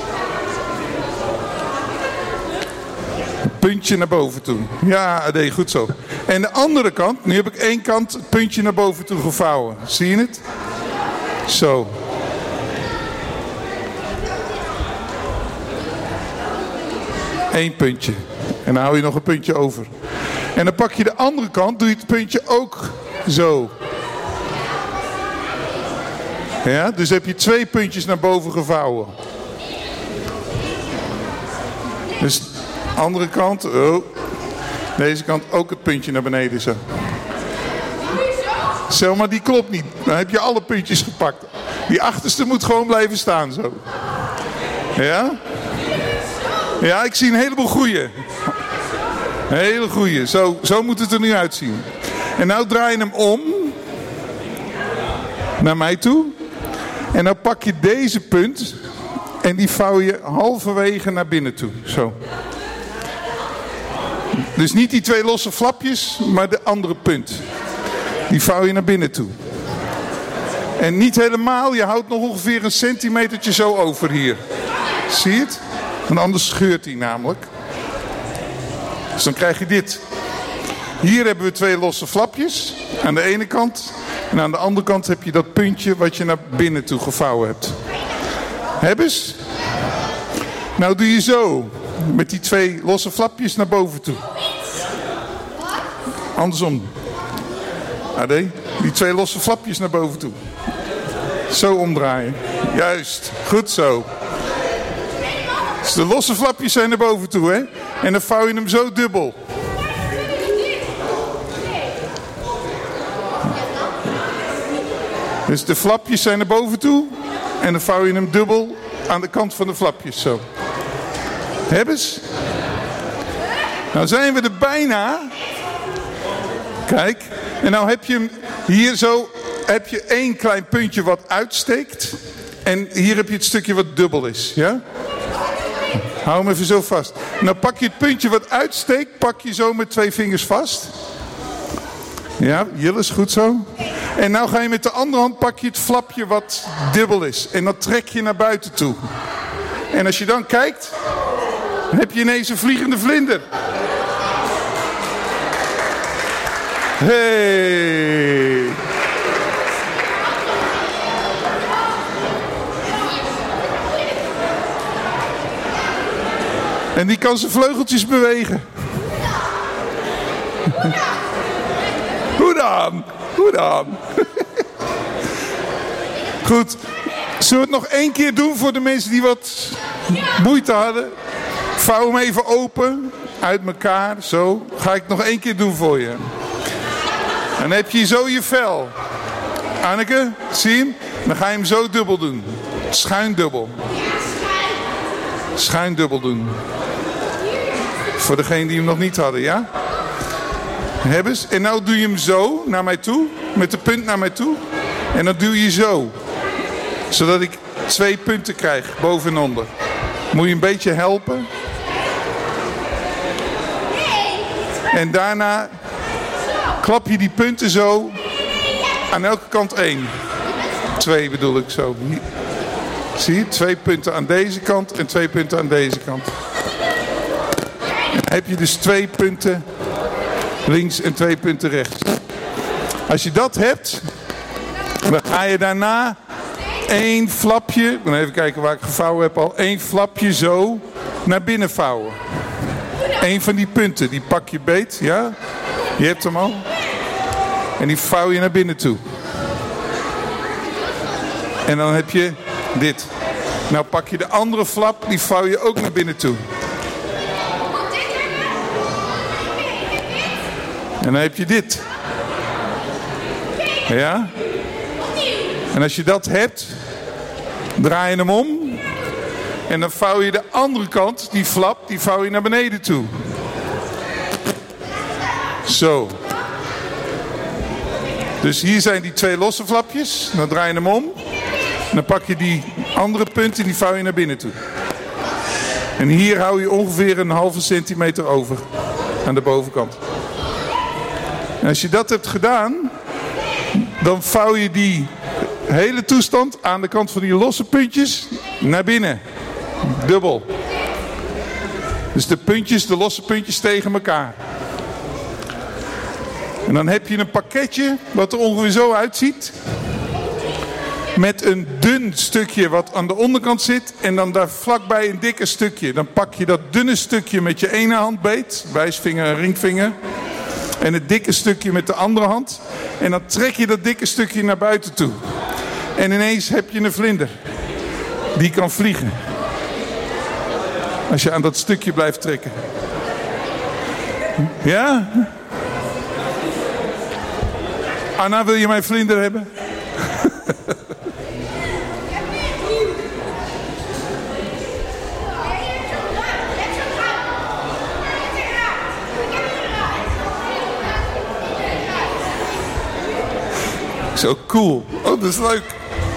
Puntje naar boven toe. Ja, nee, goed zo. En de andere kant. Nu heb ik één kant het puntje naar boven toe gevouwen. Zie je het? Zo. Eén puntje. En dan hou je nog een puntje over. En dan pak je de andere kant. Doe je het puntje ook zo. Ja, dus heb je twee puntjes naar boven gevouwen. Dus andere kant. Oh. Deze kant ook het puntje naar beneden zo. Selma, die klopt niet. Dan heb je alle puntjes gepakt. Die achterste moet gewoon blijven staan zo. Ja? Ja, ik zie een heleboel goeie. Een hele goeie. Zo, zo moet het er nu uitzien. En nou draai je hem om. Naar mij toe. En dan pak je deze punt. En die vouw je halverwege naar binnen toe. Zo. Dus niet die twee losse flapjes, maar de andere punt. Die vouw je naar binnen toe. En niet helemaal, je houdt nog ongeveer een centimetertje zo over hier. Zie je het? Want anders scheurt hij namelijk. Dus dan krijg je dit. Hier hebben we twee losse flapjes. Aan de ene kant. En aan de andere kant heb je dat puntje wat je naar binnen toe gevouwen hebt. Hebben ze? Nou doe je zo. Met die twee losse flapjes naar boven toe. Andersom. Ade, die twee losse flapjes naar boven toe. Zo omdraaien. Juist. Goed zo. Dus de losse flapjes zijn naar boven toe, hè? En dan vouw je hem zo dubbel. Dus de flapjes zijn naar boven toe. En dan vouw je hem dubbel aan de kant van de flapjes, zo. Hebben ze? Nou zijn we er bijna. Kijk. En nou heb je hem hier zo. Heb je één klein puntje wat uitsteekt. En hier heb je het stukje wat dubbel is. Ja? Hou hem even zo vast. Nou pak je het puntje wat uitsteekt. Pak je zo met twee vingers vast. Ja, Jilles, goed zo. En nou ga je met de andere hand pak je het flapje wat dubbel is. En dat trek je naar buiten toe. En als je dan kijkt, heb je ineens een vliegende vlinder. Hey. En die kan zijn vleugeltjes bewegen. Hoe dan? Hoe dan? Goed. Zullen we het nog één keer doen voor de mensen die wat moeite hadden? Vouw hem even open. Uit elkaar. Zo. Ga ik nog één keer doen voor je. Dan heb je zo je vel. Anneke, zie je hem? Dan ga je hem zo dubbel doen. Schuin dubbel. Schuin dubbel doen. Voor degenen die hem nog niet hadden, ja? Hebben ze. En nou doe je hem zo naar mij toe. Met de punt naar mij toe. En dan duw je zo. Zodat ik twee punten krijg. Boven en onder. Moet je een beetje helpen. En daarna klap je die punten zo. Aan elke kant één. Twee bedoel ik zo. Zie je? Twee punten aan deze kant en twee punten aan deze kant. En dan heb je dus twee punten links en twee punten rechts. Als je dat hebt, Dan ga je daarna één flapje, dan even kijken waar ik gevouwen heb al, één flapje zo naar binnen vouwen. Eén van die punten, die pak je beet, ja? Je hebt hem al. En die vouw je naar binnen toe. En dan heb je dit. Nou pak je de andere flap, die vouw je ook naar binnen toe. En dan heb je dit. Ja? En als je dat hebt, draai je hem om. En dan vouw je de andere kant, die flap, die vouw je naar beneden toe. Zo. Dus hier zijn die twee losse flapjes. Dan draai je hem om. En dan pak je die andere punt en die vouw je naar binnen toe. En hier hou je ongeveer een halve centimeter over. Aan de bovenkant. En als je dat hebt gedaan, dan vouw je die hele toestand aan de kant van die losse puntjes naar binnen. Dubbel. Dus de puntjes, de losse puntjes tegen elkaar. En dan heb je een pakketje wat er ongeveer zo uitziet. Met een dun stukje wat aan de onderkant zit. En dan daar vlakbij een dikker stukje. Dan pak je dat dunne stukje met je ene hand beet. Wijsvinger en ringvinger. En het dikke stukje met de andere hand. En dan trek je dat dikke stukje naar buiten toe. En ineens heb je een vlinder. Die kan vliegen. Als je aan dat stukje blijft trekken. Ja? Anna, wil je mijn vlinder hebben? Zo cool. Oh, dat is leuk.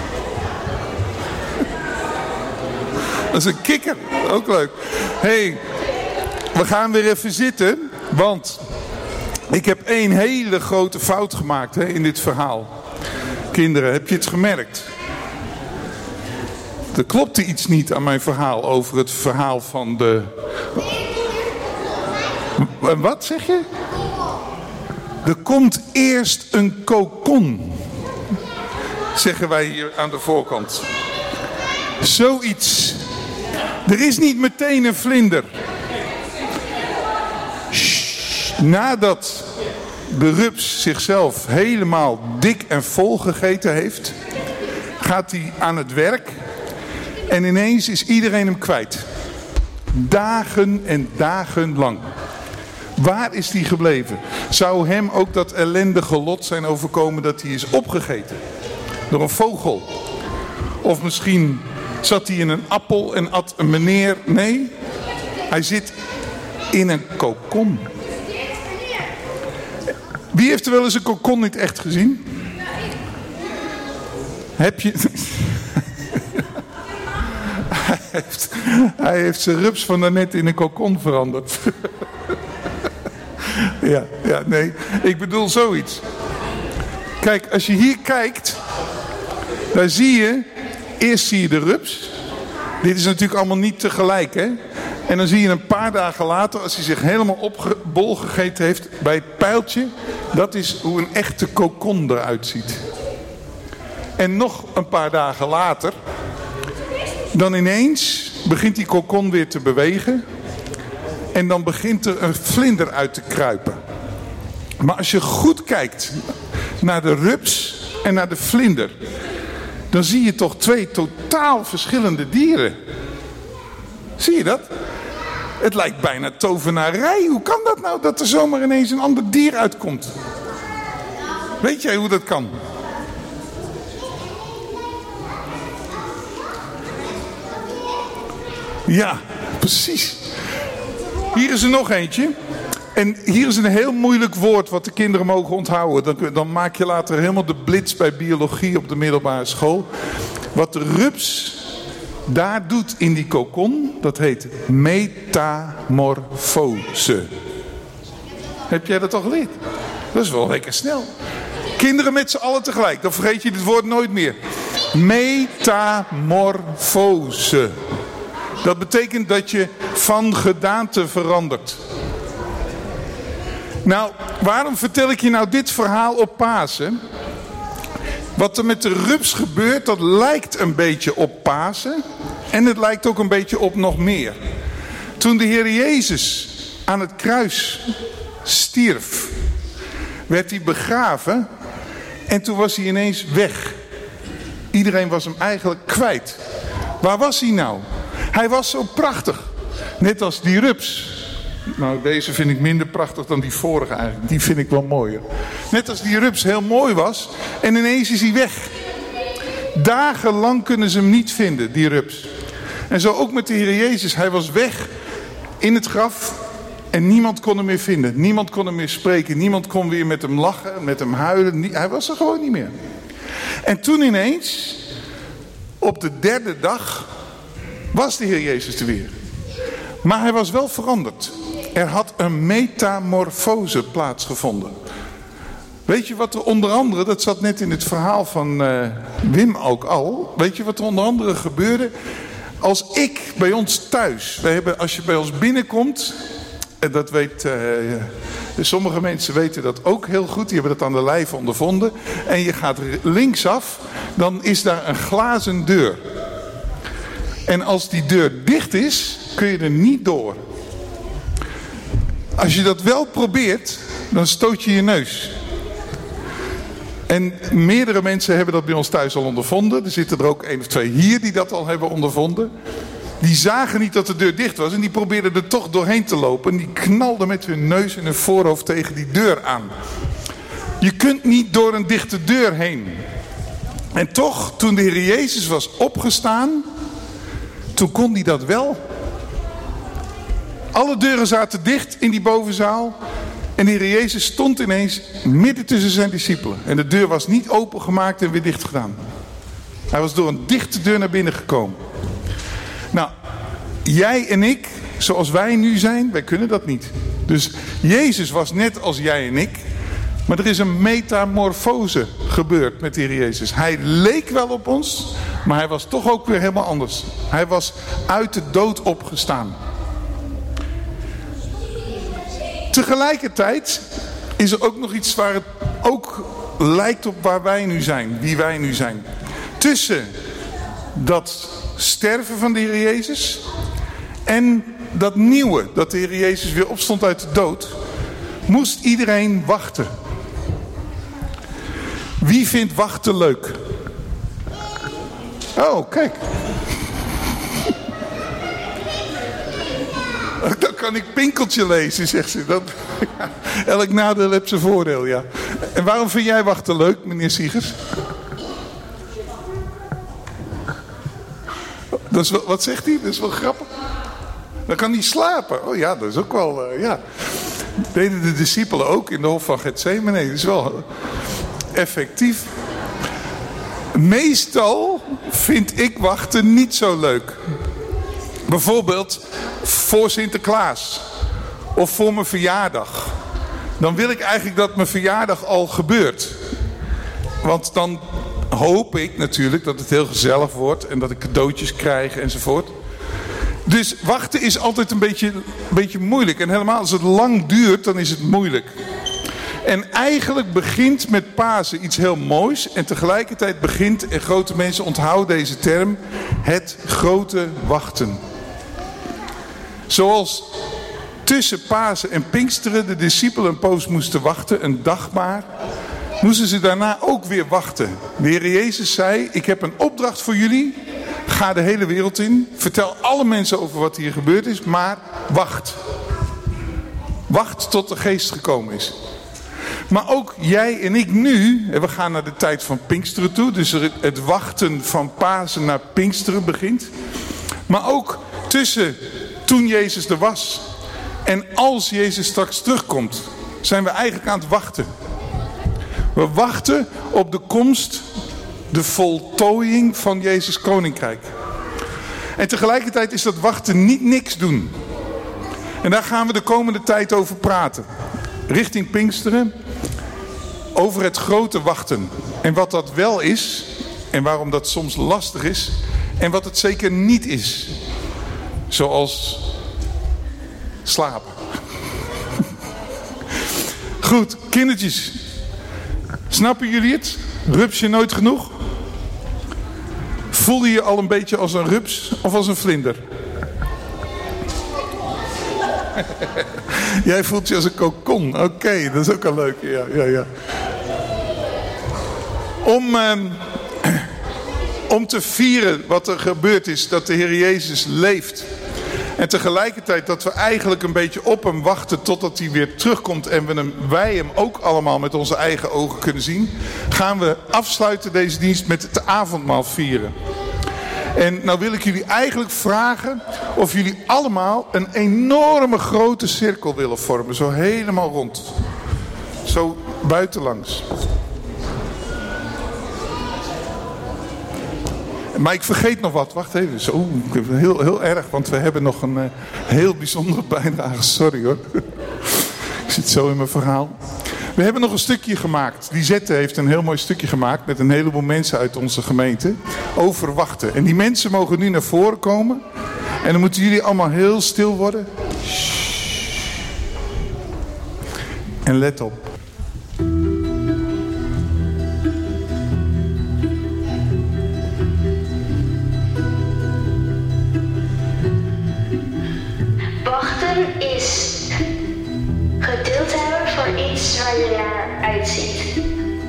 Dat is een kikker. Ook leuk. Hey, we gaan weer even zitten. Want ik heb één hele grote fout gemaakt hè, in dit verhaal. Kinderen, heb je het gemerkt? Er klopte iets niet aan mijn verhaal over het verhaal van de... Wat zeg je? Er komt eerst een kokon. Zeggen wij hier aan de voorkant. Zoiets. Er is niet meteen een vlinder. Shh. Nadat de rups zichzelf helemaal dik en vol gegeten heeft, gaat hij aan het werk en ineens is iedereen hem kwijt. Dagen en dagen lang. Waar is hij gebleven? Zou hem ook dat ellendige lot zijn overkomen dat hij is opgegeten door een vogel? Of misschien zat hij in een appel en at een meneer? Nee, hij zit in een kokon. Wie heeft er wel eens een kokon niet echt gezien? Heb je... hij, heeft, hij heeft zijn rups van daarnet in een kokon veranderd. ja, ja, nee. Ik bedoel zoiets. Kijk, als je hier kijkt, dan zie je... Eerst zie je de rups. Dit is natuurlijk allemaal niet tegelijk, hè? En dan zie je een paar dagen later, als hij zich helemaal op bol gegeten heeft, bij het pijltje, dat is hoe een echte kokon eruit ziet. En nog een paar dagen later, dan ineens begint die kokon weer te bewegen. En dan begint er een vlinder uit te kruipen. Maar als je goed kijkt naar de rups en naar de vlinder, dan zie je toch twee totaal verschillende dieren. Zie je dat? Het lijkt bijna tovenarij. Hoe kan dat nou, dat er zomaar ineens een ander dier uitkomt? Weet jij hoe dat kan? Ja, precies. Hier is er nog eentje. En hier is een heel moeilijk woord wat de kinderen mogen onthouden. Dan, dan maak je later helemaal de blitz bij biologie op de middelbare school. Wat de rups daar doet in die kokon, dat heet metamorfose. Heb jij dat al geleerd? Dat is wel lekker snel. Kinderen met z'n allen tegelijk, dan vergeet je dit woord nooit meer. Metamorfose. Dat betekent dat je van gedaante verandert. Nou, waarom vertel ik je nou dit verhaal op Pasen? Wat er met de rups gebeurt, dat lijkt een beetje op Pasen. En het lijkt ook een beetje op nog meer. Toen de Heer Jezus aan het kruis stierf, werd hij begraven. En toen was hij ineens weg. Iedereen was hem eigenlijk kwijt. Waar was hij nou? Hij was zo prachtig. Net als die rups. Nou, deze vind ik minder prachtig dan die vorige eigenlijk. Die vind ik wel mooier. Net als die rups heel mooi was. En ineens is hij weg. Dagenlang kunnen ze hem niet vinden, die rups. En zo ook met de Heer Jezus. Hij was weg in het graf. En niemand kon hem meer vinden. Niemand kon hem meer spreken. Niemand kon weer met hem lachen, met hem huilen. Hij was er gewoon niet meer. En toen ineens, op de derde dag, was de Heer Jezus er weer. Maar hij was wel veranderd. Er had een metamorfose plaatsgevonden. Weet je wat er onder andere, dat zat net in het verhaal van uh, Wim ook al. Weet je wat er onder andere gebeurde? Als ik bij ons thuis, wij hebben, als je bij ons binnenkomt, en dat weet, uh, sommige mensen weten dat ook heel goed, die hebben dat aan de lijve ondervonden. En je gaat linksaf, dan is daar een glazen deur. En als die deur dicht is, kun je er niet door. Als je dat wel probeert, dan stoot je je neus. En meerdere mensen hebben dat bij ons thuis al ondervonden. Er zitten er ook één of twee hier die dat al hebben ondervonden. Die zagen niet dat de deur dicht was en die probeerden er toch doorheen te lopen. En die knalden met hun neus en hun voorhoofd tegen die deur aan. Je kunt niet door een dichte deur heen. En toch, toen de Heer Jezus was opgestaan, toen kon hij dat wel. Alle deuren zaten dicht in die bovenzaal. En de Heer Jezus stond ineens midden tussen zijn discipelen. En de deur was niet opengemaakt en weer dicht gedaan. Hij was door een dichte deur naar binnen gekomen. Nou, jij en ik, zoals wij nu zijn, wij kunnen dat niet. Dus Jezus was net als jij en ik. Maar er is een metamorfose gebeurd met de Heer Jezus. Hij leek wel op ons, maar hij was toch ook weer helemaal anders. Hij was uit de dood opgestaan. Tegelijkertijd is er ook nog iets waar het ook lijkt op waar wij nu zijn, wie wij nu zijn. Tussen dat sterven van de Heer Jezus en dat nieuwe, dat de Heer Jezus weer opstond uit de dood, moest iedereen wachten. Wie vindt wachten leuk? Oh, kijk. Dan kan ik Pinkeltje lezen, zegt ze. Dat, ja, elk nadeel heeft zijn voordeel, ja. En waarom vind jij wachten leuk, meneer Siegers? Dat is wel, wat zegt hij? Dat is wel grappig. Dan kan hij slapen. Oh ja, dat is ook wel, uh, ja. Deden de discipelen ook in de hof van Getsemane. Dat is wel effectief. Meestal vind ik wachten niet zo leuk. Bijvoorbeeld voor Sinterklaas. Of voor mijn verjaardag. Dan wil ik eigenlijk dat mijn verjaardag al gebeurt. Want dan hoop ik natuurlijk dat het heel gezellig wordt. En dat ik cadeautjes krijg enzovoort. Dus wachten is altijd een beetje, een beetje moeilijk. En helemaal als het lang duurt, dan is het moeilijk. En eigenlijk begint met Pasen iets heel moois. En tegelijkertijd begint, en grote mensen onthouden deze term, het grote wachten. Zoals tussen Pasen en Pinksteren de discipelen een poos moesten wachten, een dag maar, moesten ze daarna ook weer wachten. De Heer Jezus zei, ik heb een opdracht voor jullie. Ga de hele wereld in. Vertel alle mensen over wat hier gebeurd is. Maar wacht. Wacht tot de geest gekomen is. Maar ook jij en ik nu. En we gaan naar de tijd van Pinksteren toe. Dus het wachten van Pasen naar Pinksteren begint. Maar ook tussen toen Jezus er was. En als Jezus straks terugkomt. Zijn we eigenlijk aan het wachten. We wachten op de komst. De voltooiing van Jezus Koninkrijk. En tegelijkertijd is dat wachten niet niks doen. En daar gaan we de komende tijd over praten. Richting Pinksteren. Over het grote wachten. En wat dat wel is. En waarom dat soms lastig is. En wat het zeker niet is. Zoals slapen. Goed, kindertjes. Snappen jullie het? Rups je nooit genoeg? Voel je je al een beetje als een rups of als een vlinder? Jij voelt je als een kokon. Oké, okay, dat is ook al leuk. Ja, ja, ja. Om, um, om te vieren wat er gebeurd is, dat de Heer Jezus leeft. En tegelijkertijd dat we eigenlijk een beetje op hem wachten totdat hij weer terugkomt. En we hem, wij hem ook allemaal met onze eigen ogen kunnen zien. Gaan we afsluiten deze dienst met het avondmaal vieren. En nou wil ik jullie eigenlijk vragen of jullie allemaal een enorme grote cirkel willen vormen. Zo helemaal rond. Zo buitenlangs. Maar ik vergeet nog wat. Wacht even. Zo, heel, heel erg, want we hebben nog een uh, heel bijzondere bijdrage. Sorry hoor. Ik zit zo in mijn verhaal. We hebben nog een stukje gemaakt. Lisette heeft een heel mooi stukje gemaakt met een heleboel mensen uit onze gemeente over wachten. En die mensen mogen nu naar voren komen. En dan moeten jullie allemaal heel stil worden. En let op. Wachten is geduld hebben voor iets waar je naar uitziet.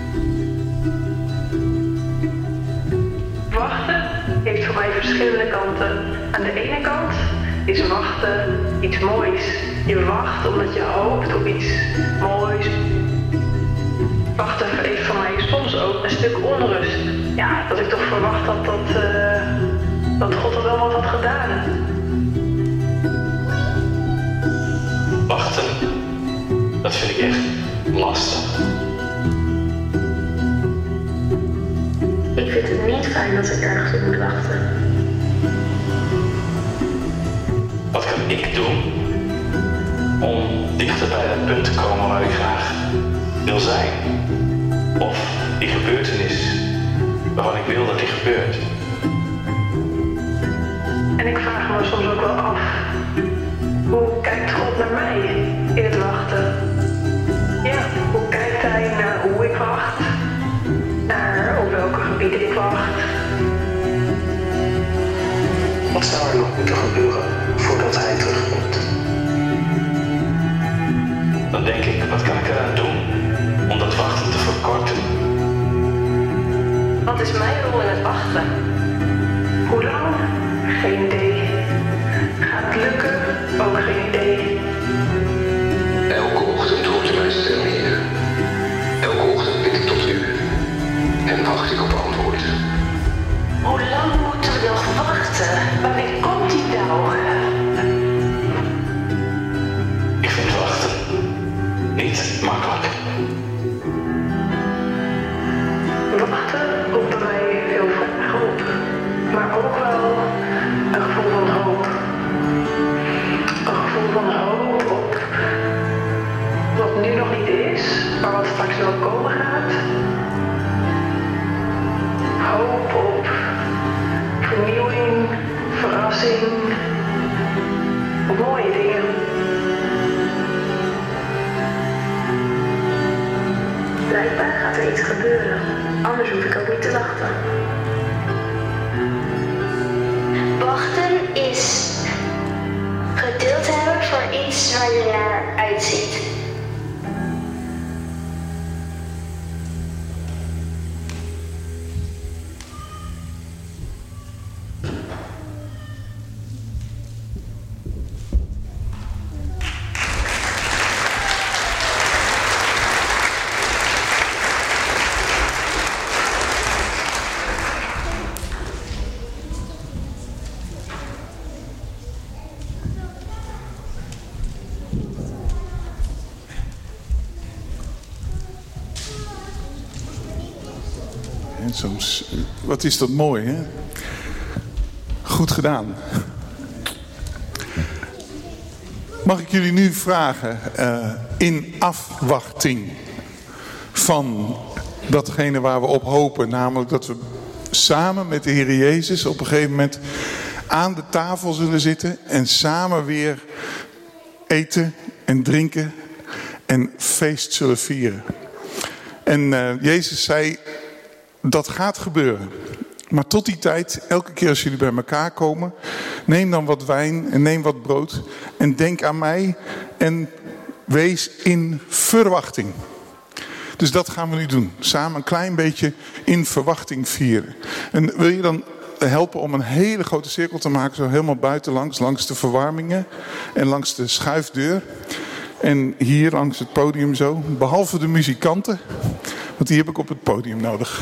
Wachten heeft voor mij verschillende kanten. Aan de ene kant is wachten iets moois. Je wacht omdat je hoopt op iets moois. Wachten heeft voor mij soms ook een stuk onrust. Ja, dat ik toch verwacht had dat, uh, dat God er wel wat had gedaan. Wachten, dat vind ik echt lastig. Ik vind het niet fijn dat ik ergens op moet wachten. Wat kan ik doen om dichter bij dat punt te komen waar ik graag wil zijn? Of die gebeurtenis waarvan ik wil dat die gebeurt? En ik vraag me soms ook wel af, hoe kijkt God naar mij in het wachten? Ja, hoe kijkt hij naar hoe ik wacht? Naar op welke gebieden ik wacht? Wat zou er nog moeten gebeuren voordat hij terugkomt? Dan denk ik, wat kan ik eraan doen om dat wachten te verkorten? Wat is mijn rol in het wachten? Hoe lang? Geen idee. Gaat het lukken? Ook geen idee. Elke ochtend hoort u mij stem, Heer. Elke ochtend bid ik tot u en wacht ik op antwoord. Hoe lang moeten we nog wachten? Wanneer komt die nou? Ik vind wachten niet makkelijk. Wachten roept bij mij veel vragen op, maar ook wel een gevoel van hoop. Een gevoel van hoop op wat nu nog niet is, maar wat straks wel komen gaat. Hoop op vernieuwing, verrassing, op mooie dingen. Blijkbaar gaat er iets gebeuren, anders hoef ik ook niet te wachten. Wachten is geduld hebben voor iets waar je naar uitziet. Soms, wat is dat mooi, hè? Goed gedaan. Mag ik jullie nu vragen, uh, in afwachting van datgene waar we op hopen, namelijk dat we samen met de Heer Jezus op een gegeven moment aan de tafel zullen zitten en samen weer eten en drinken en feest zullen vieren. En uh, Jezus zei, dat gaat gebeuren. Maar tot die tijd, elke keer als jullie bij elkaar komen, neem dan wat wijn en neem wat brood. En denk aan mij en wees in verwachting. Dus dat gaan we nu doen. Samen een klein beetje in verwachting vieren. En wil je dan helpen om een hele grote cirkel te maken, zo helemaal buitenlangs, langs de verwarmingen en langs de schuifdeur. En hier langs het podium zo, behalve de muzikanten, want die heb ik op het podium nodig.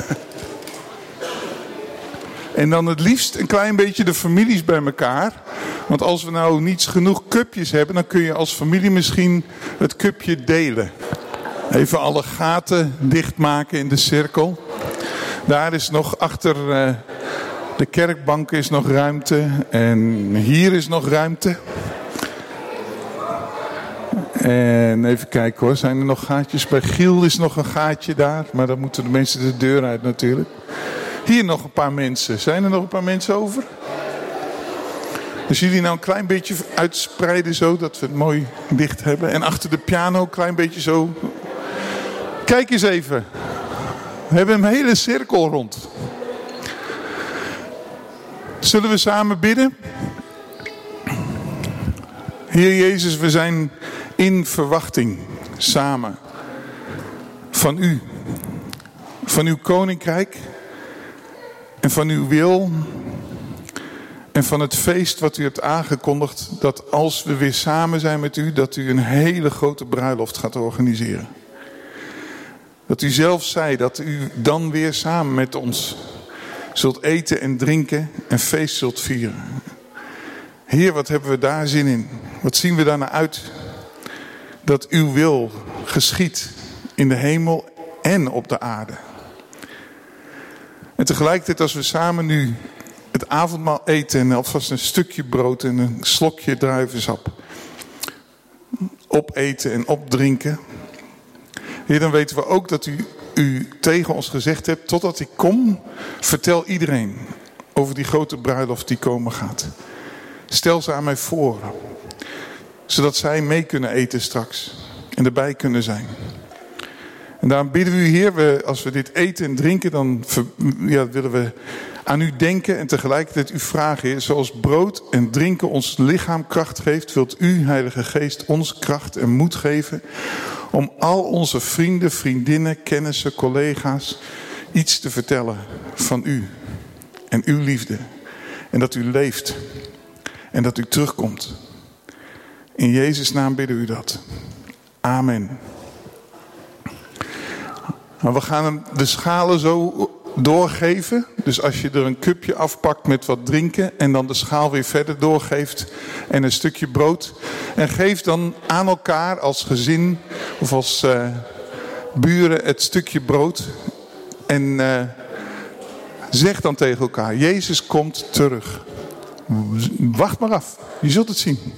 En dan het liefst een klein beetje de families bij elkaar. Want als we nou niet genoeg cupjes hebben, dan kun je als familie misschien het cupje delen. Even alle gaten dichtmaken in de cirkel. Daar is nog achter uh, de kerkbank is nog ruimte. En hier is nog ruimte. En even kijken hoor, zijn er nog gaatjes? Bij Giel is nog een gaatje daar. Maar dan moeten de mensen de deur uit natuurlijk. Hier nog een paar mensen. Zijn er nog een paar mensen over? Dus jullie nou een klein beetje uitspreiden zo, dat we het mooi dicht hebben. En achter de piano een klein beetje zo. Kijk eens even. We hebben een hele cirkel rond. Zullen we samen bidden? Heer Jezus, we zijn in verwachting samen van u. Van uw koninkrijk. En van uw wil. En van het feest wat u hebt aangekondigd. Dat als we weer samen zijn met u. Dat u een hele grote bruiloft gaat organiseren. Dat u zelf zei dat u dan weer samen met ons zult eten en drinken en feest zult vieren. Heer, wat hebben we daar zin in? Wat zien we daar naar uit? Dat uw wil geschiedt in de hemel en op de aarde. En tegelijkertijd als we samen nu het avondmaal eten en alvast een stukje brood en een slokje druivensap opeten en opdrinken. Heer, dan weten we ook dat u, u tegen ons gezegd hebt, totdat ik kom, vertel iedereen over die grote bruiloft die komen gaat. Stel ze aan mij voor, zodat zij mee kunnen eten straks en erbij kunnen zijn. En daarom bidden we u, Heer, we, als we dit eten en drinken, dan ja, willen we aan u denken en tegelijkertijd u vragen, Heer, zoals brood en drinken ons lichaam kracht geeft, wilt u, Heilige Geest, ons kracht en moed geven om al onze vrienden, vriendinnen, kennissen, collega's iets te vertellen van u en uw liefde. En dat u leeft en dat u terugkomt. In Jezus' naam bidden u dat. Amen. Nou, we gaan de schalen zo doorgeven. Dus als je er een cupje afpakt met wat drinken en dan de schaal weer verder doorgeeft en een stukje brood. En geef dan aan elkaar als gezin of als uh, buren het stukje brood. En uh, zeg dan tegen elkaar, Jezus komt terug. Wacht maar af, je zult het zien.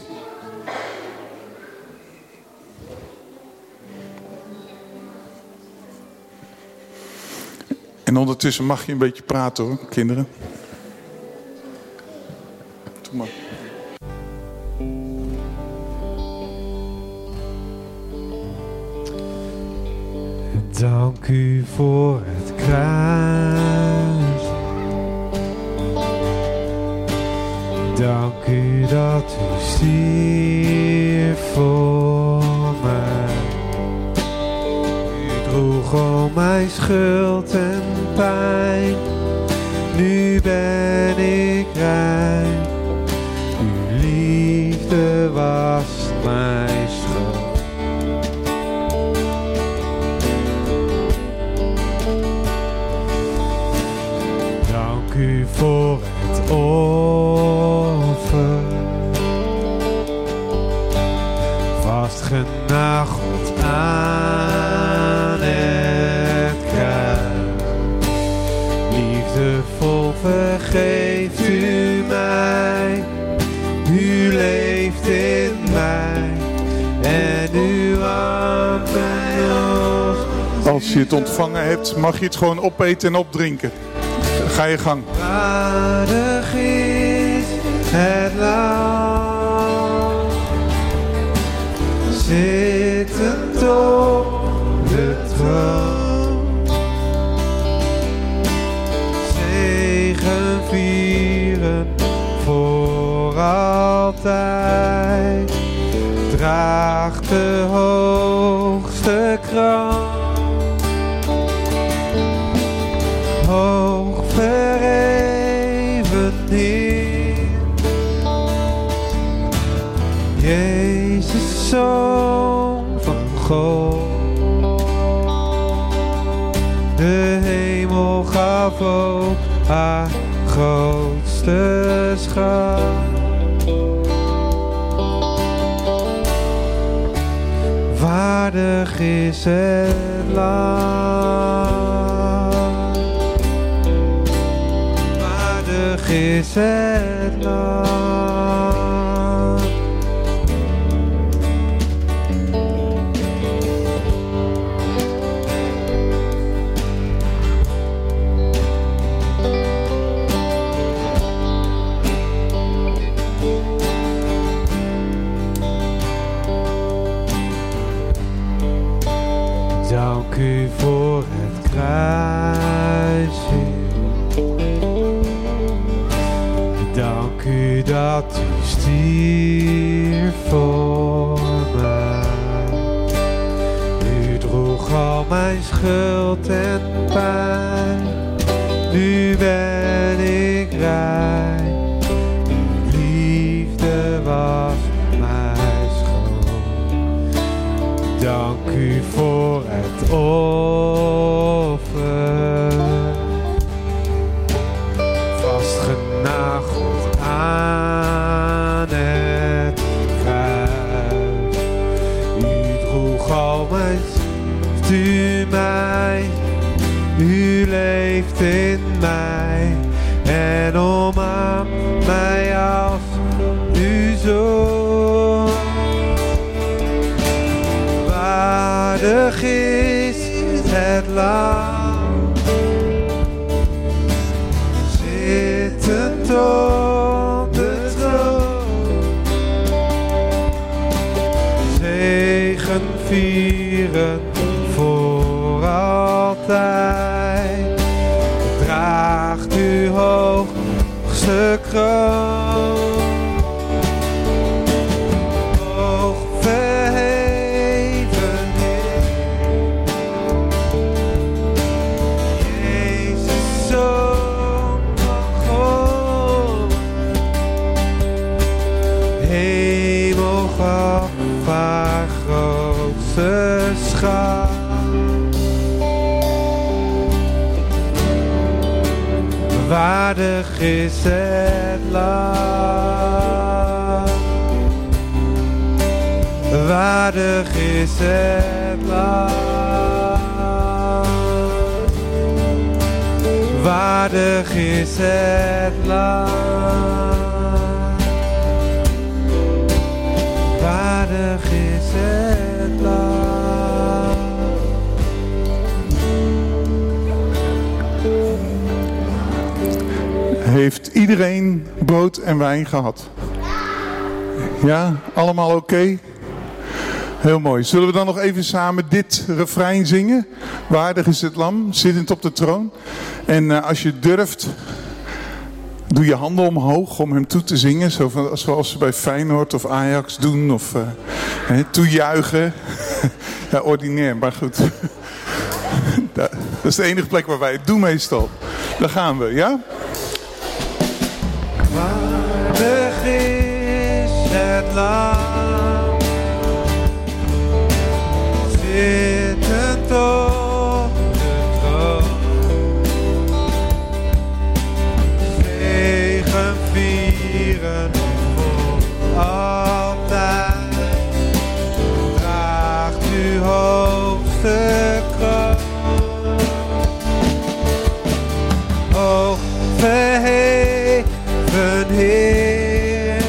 En ondertussen mag je een beetje praten hoor, kinderen. Doe maar. Dank u voor het kruis. Dank u dat u stierf voor mij. U droeg al mijn schuld en pijn. Nu ben ik rein. Uw liefde wast mijn schuld. Dank u voor het offer. Vastgenageld aan het kruis. Liefdevol vergeeft u mij. U leeft in mij. En uw armen ons. Als je het ontvangen hebt, mag je het gewoon opeten en opdrinken. Ga je gang. Waardig is het lam, zittend op de troon. altijd. Draagt de hoogste kroon. Hoog verheven Heer, Jezus, Zoon van God. De hemel gaf op haar grootste schat. Waardig is het lam. Waardig is het lam. Dank u voor het kruis, Heer. Dank u dat u stierf voor mij. U droeg al mijn schuld en pijn. Nu ben ik rein. Uw liefde was mij schoon. Dank u voor het offer, vastgenageld aan het kruis. U droeg al mijn schuld, u mij, u leeft in mij en omarmt mij als uw zoon. Waardig is het lam, zittend op de troon, zegevieren voor altijd. Draagt uw hoogste kroon. Haar grootste schat. Waardig is het lam. Waardig is het lam. Waardig is het lam. Waardig is het lam. Heeft iedereen brood en wijn gehad? Ja, allemaal oké? Okay? Heel mooi. Zullen we dan nog even samen dit refrein zingen? Waardig is het lam, zittend op de troon. En uh, als je durft, doe je handen omhoog om hem toe te zingen. Zo van, zoals ze bij Feyenoord of Ajax doen. Of uh, he, toejuichen. Ja, ordinair, maar goed. Dat is de enige plek waar wij het doen meestal. Daar gaan we, ja? Waardig is het lam, zittend op de troon, zegevieren voor altijd. Draagt uw hoogste kroon. Hoog verheven Heer,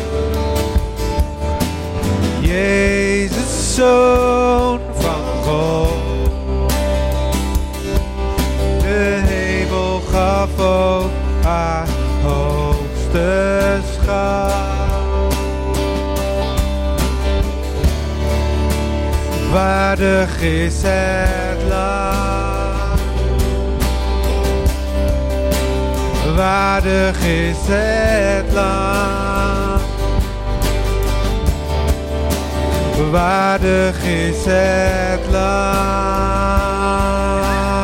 Jezus, Zoon van God. De hemel gaf ook haar hoogste schat. Waardig is het lam. Waardig is het lam. Waardig is het lam.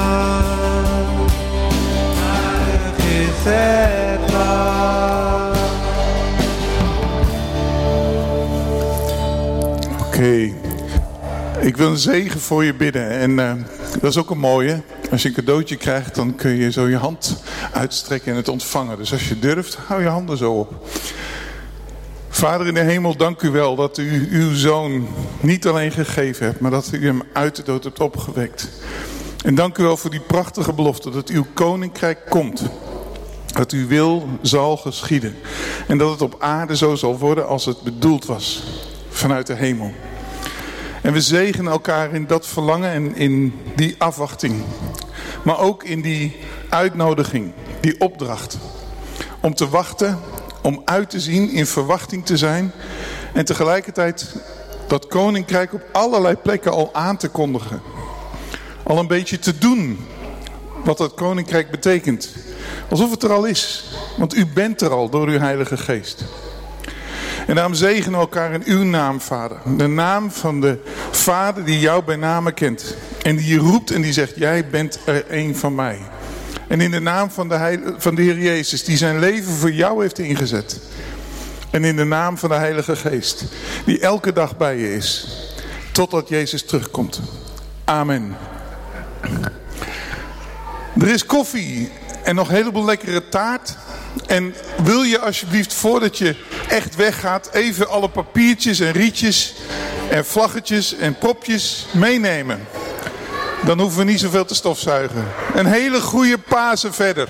Waardig is het lam. Oké. Okay. Ik wil een zegen voor je bidden. En uh, dat is ook een mooie. Als je een cadeautje krijgt, dan kun je zo je hand uitstrekken en het ontvangen. Dus als je durft, hou je handen zo op. Vader in de hemel, dank u wel dat u uw zoon niet alleen gegeven hebt, maar dat u hem uit de dood hebt opgewekt. En dank u wel voor die prachtige belofte dat uw koninkrijk komt. Dat uw wil zal geschieden. En dat het op aarde zo zal worden als het bedoeld was vanuit de hemel. En we zegenen elkaar in dat verlangen en in die afwachting. Maar ook in die uitnodiging, die opdracht. Om te wachten, om uit te zien, in verwachting te zijn. En tegelijkertijd dat koninkrijk op allerlei plekken al aan te kondigen. Al een beetje te doen wat dat koninkrijk betekent. Alsof het er al is. Want u bent er al door uw Heilige Geest. En daarom zegenen we elkaar in uw naam, Vader. De naam van de Vader die jou bij name kent. En die je roept en die zegt, jij bent er een van mij. En in de naam van de, Heil, van de Heer Jezus, die zijn leven voor jou heeft ingezet. En in de naam van de Heilige Geest, die elke dag bij je is. Totdat Jezus terugkomt. Amen. Er is koffie en nog een heleboel lekkere taart. En wil je alsjeblieft, voordat je echt weggaat, even alle papiertjes en rietjes en vlaggetjes en propjes meenemen. Dan hoeven we niet zoveel te stofzuigen. Een hele goede Pasen verder.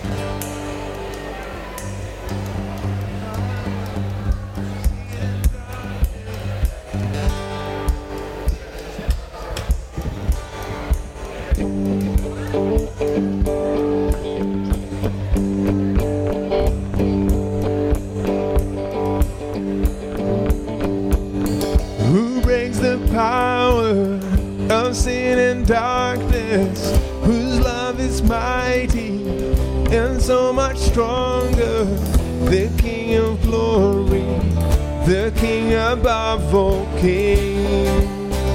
Power of sin and darkness, whose love is mighty and so much stronger. The King of glory, the King above all kings,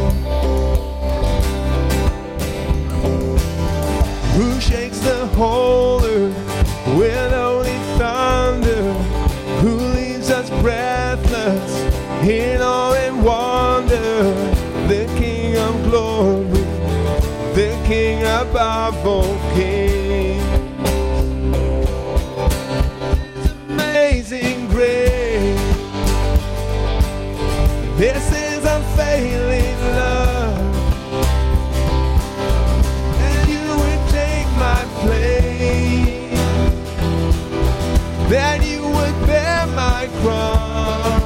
who shakes the whole earth with holy thunder, who leaves us breathless in awe and wonder. The King of glory, the King above all kings. Amazing grace, this is unfailing love. That you would take my place, that you would bear my cross.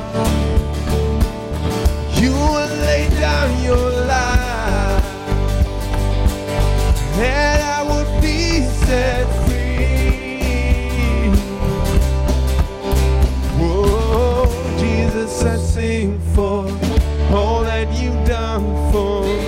You would lay down your life, and I would be set free. Whoa, Jesus, I sing for all that you've done for me.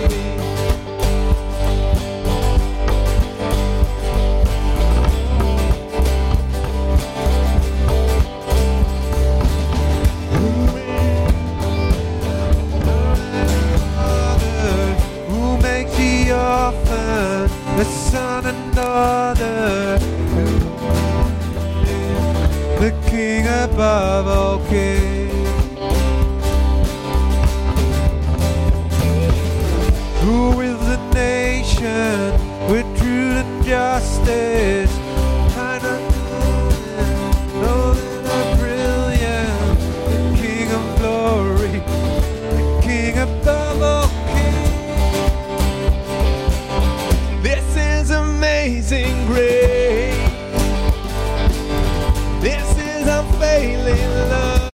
The Son and Daughter, the King above all kings, who wills a nation with truth and justice. I know that I'm brilliant, the King of glory, the King above all. Amazing grace, this is unfailing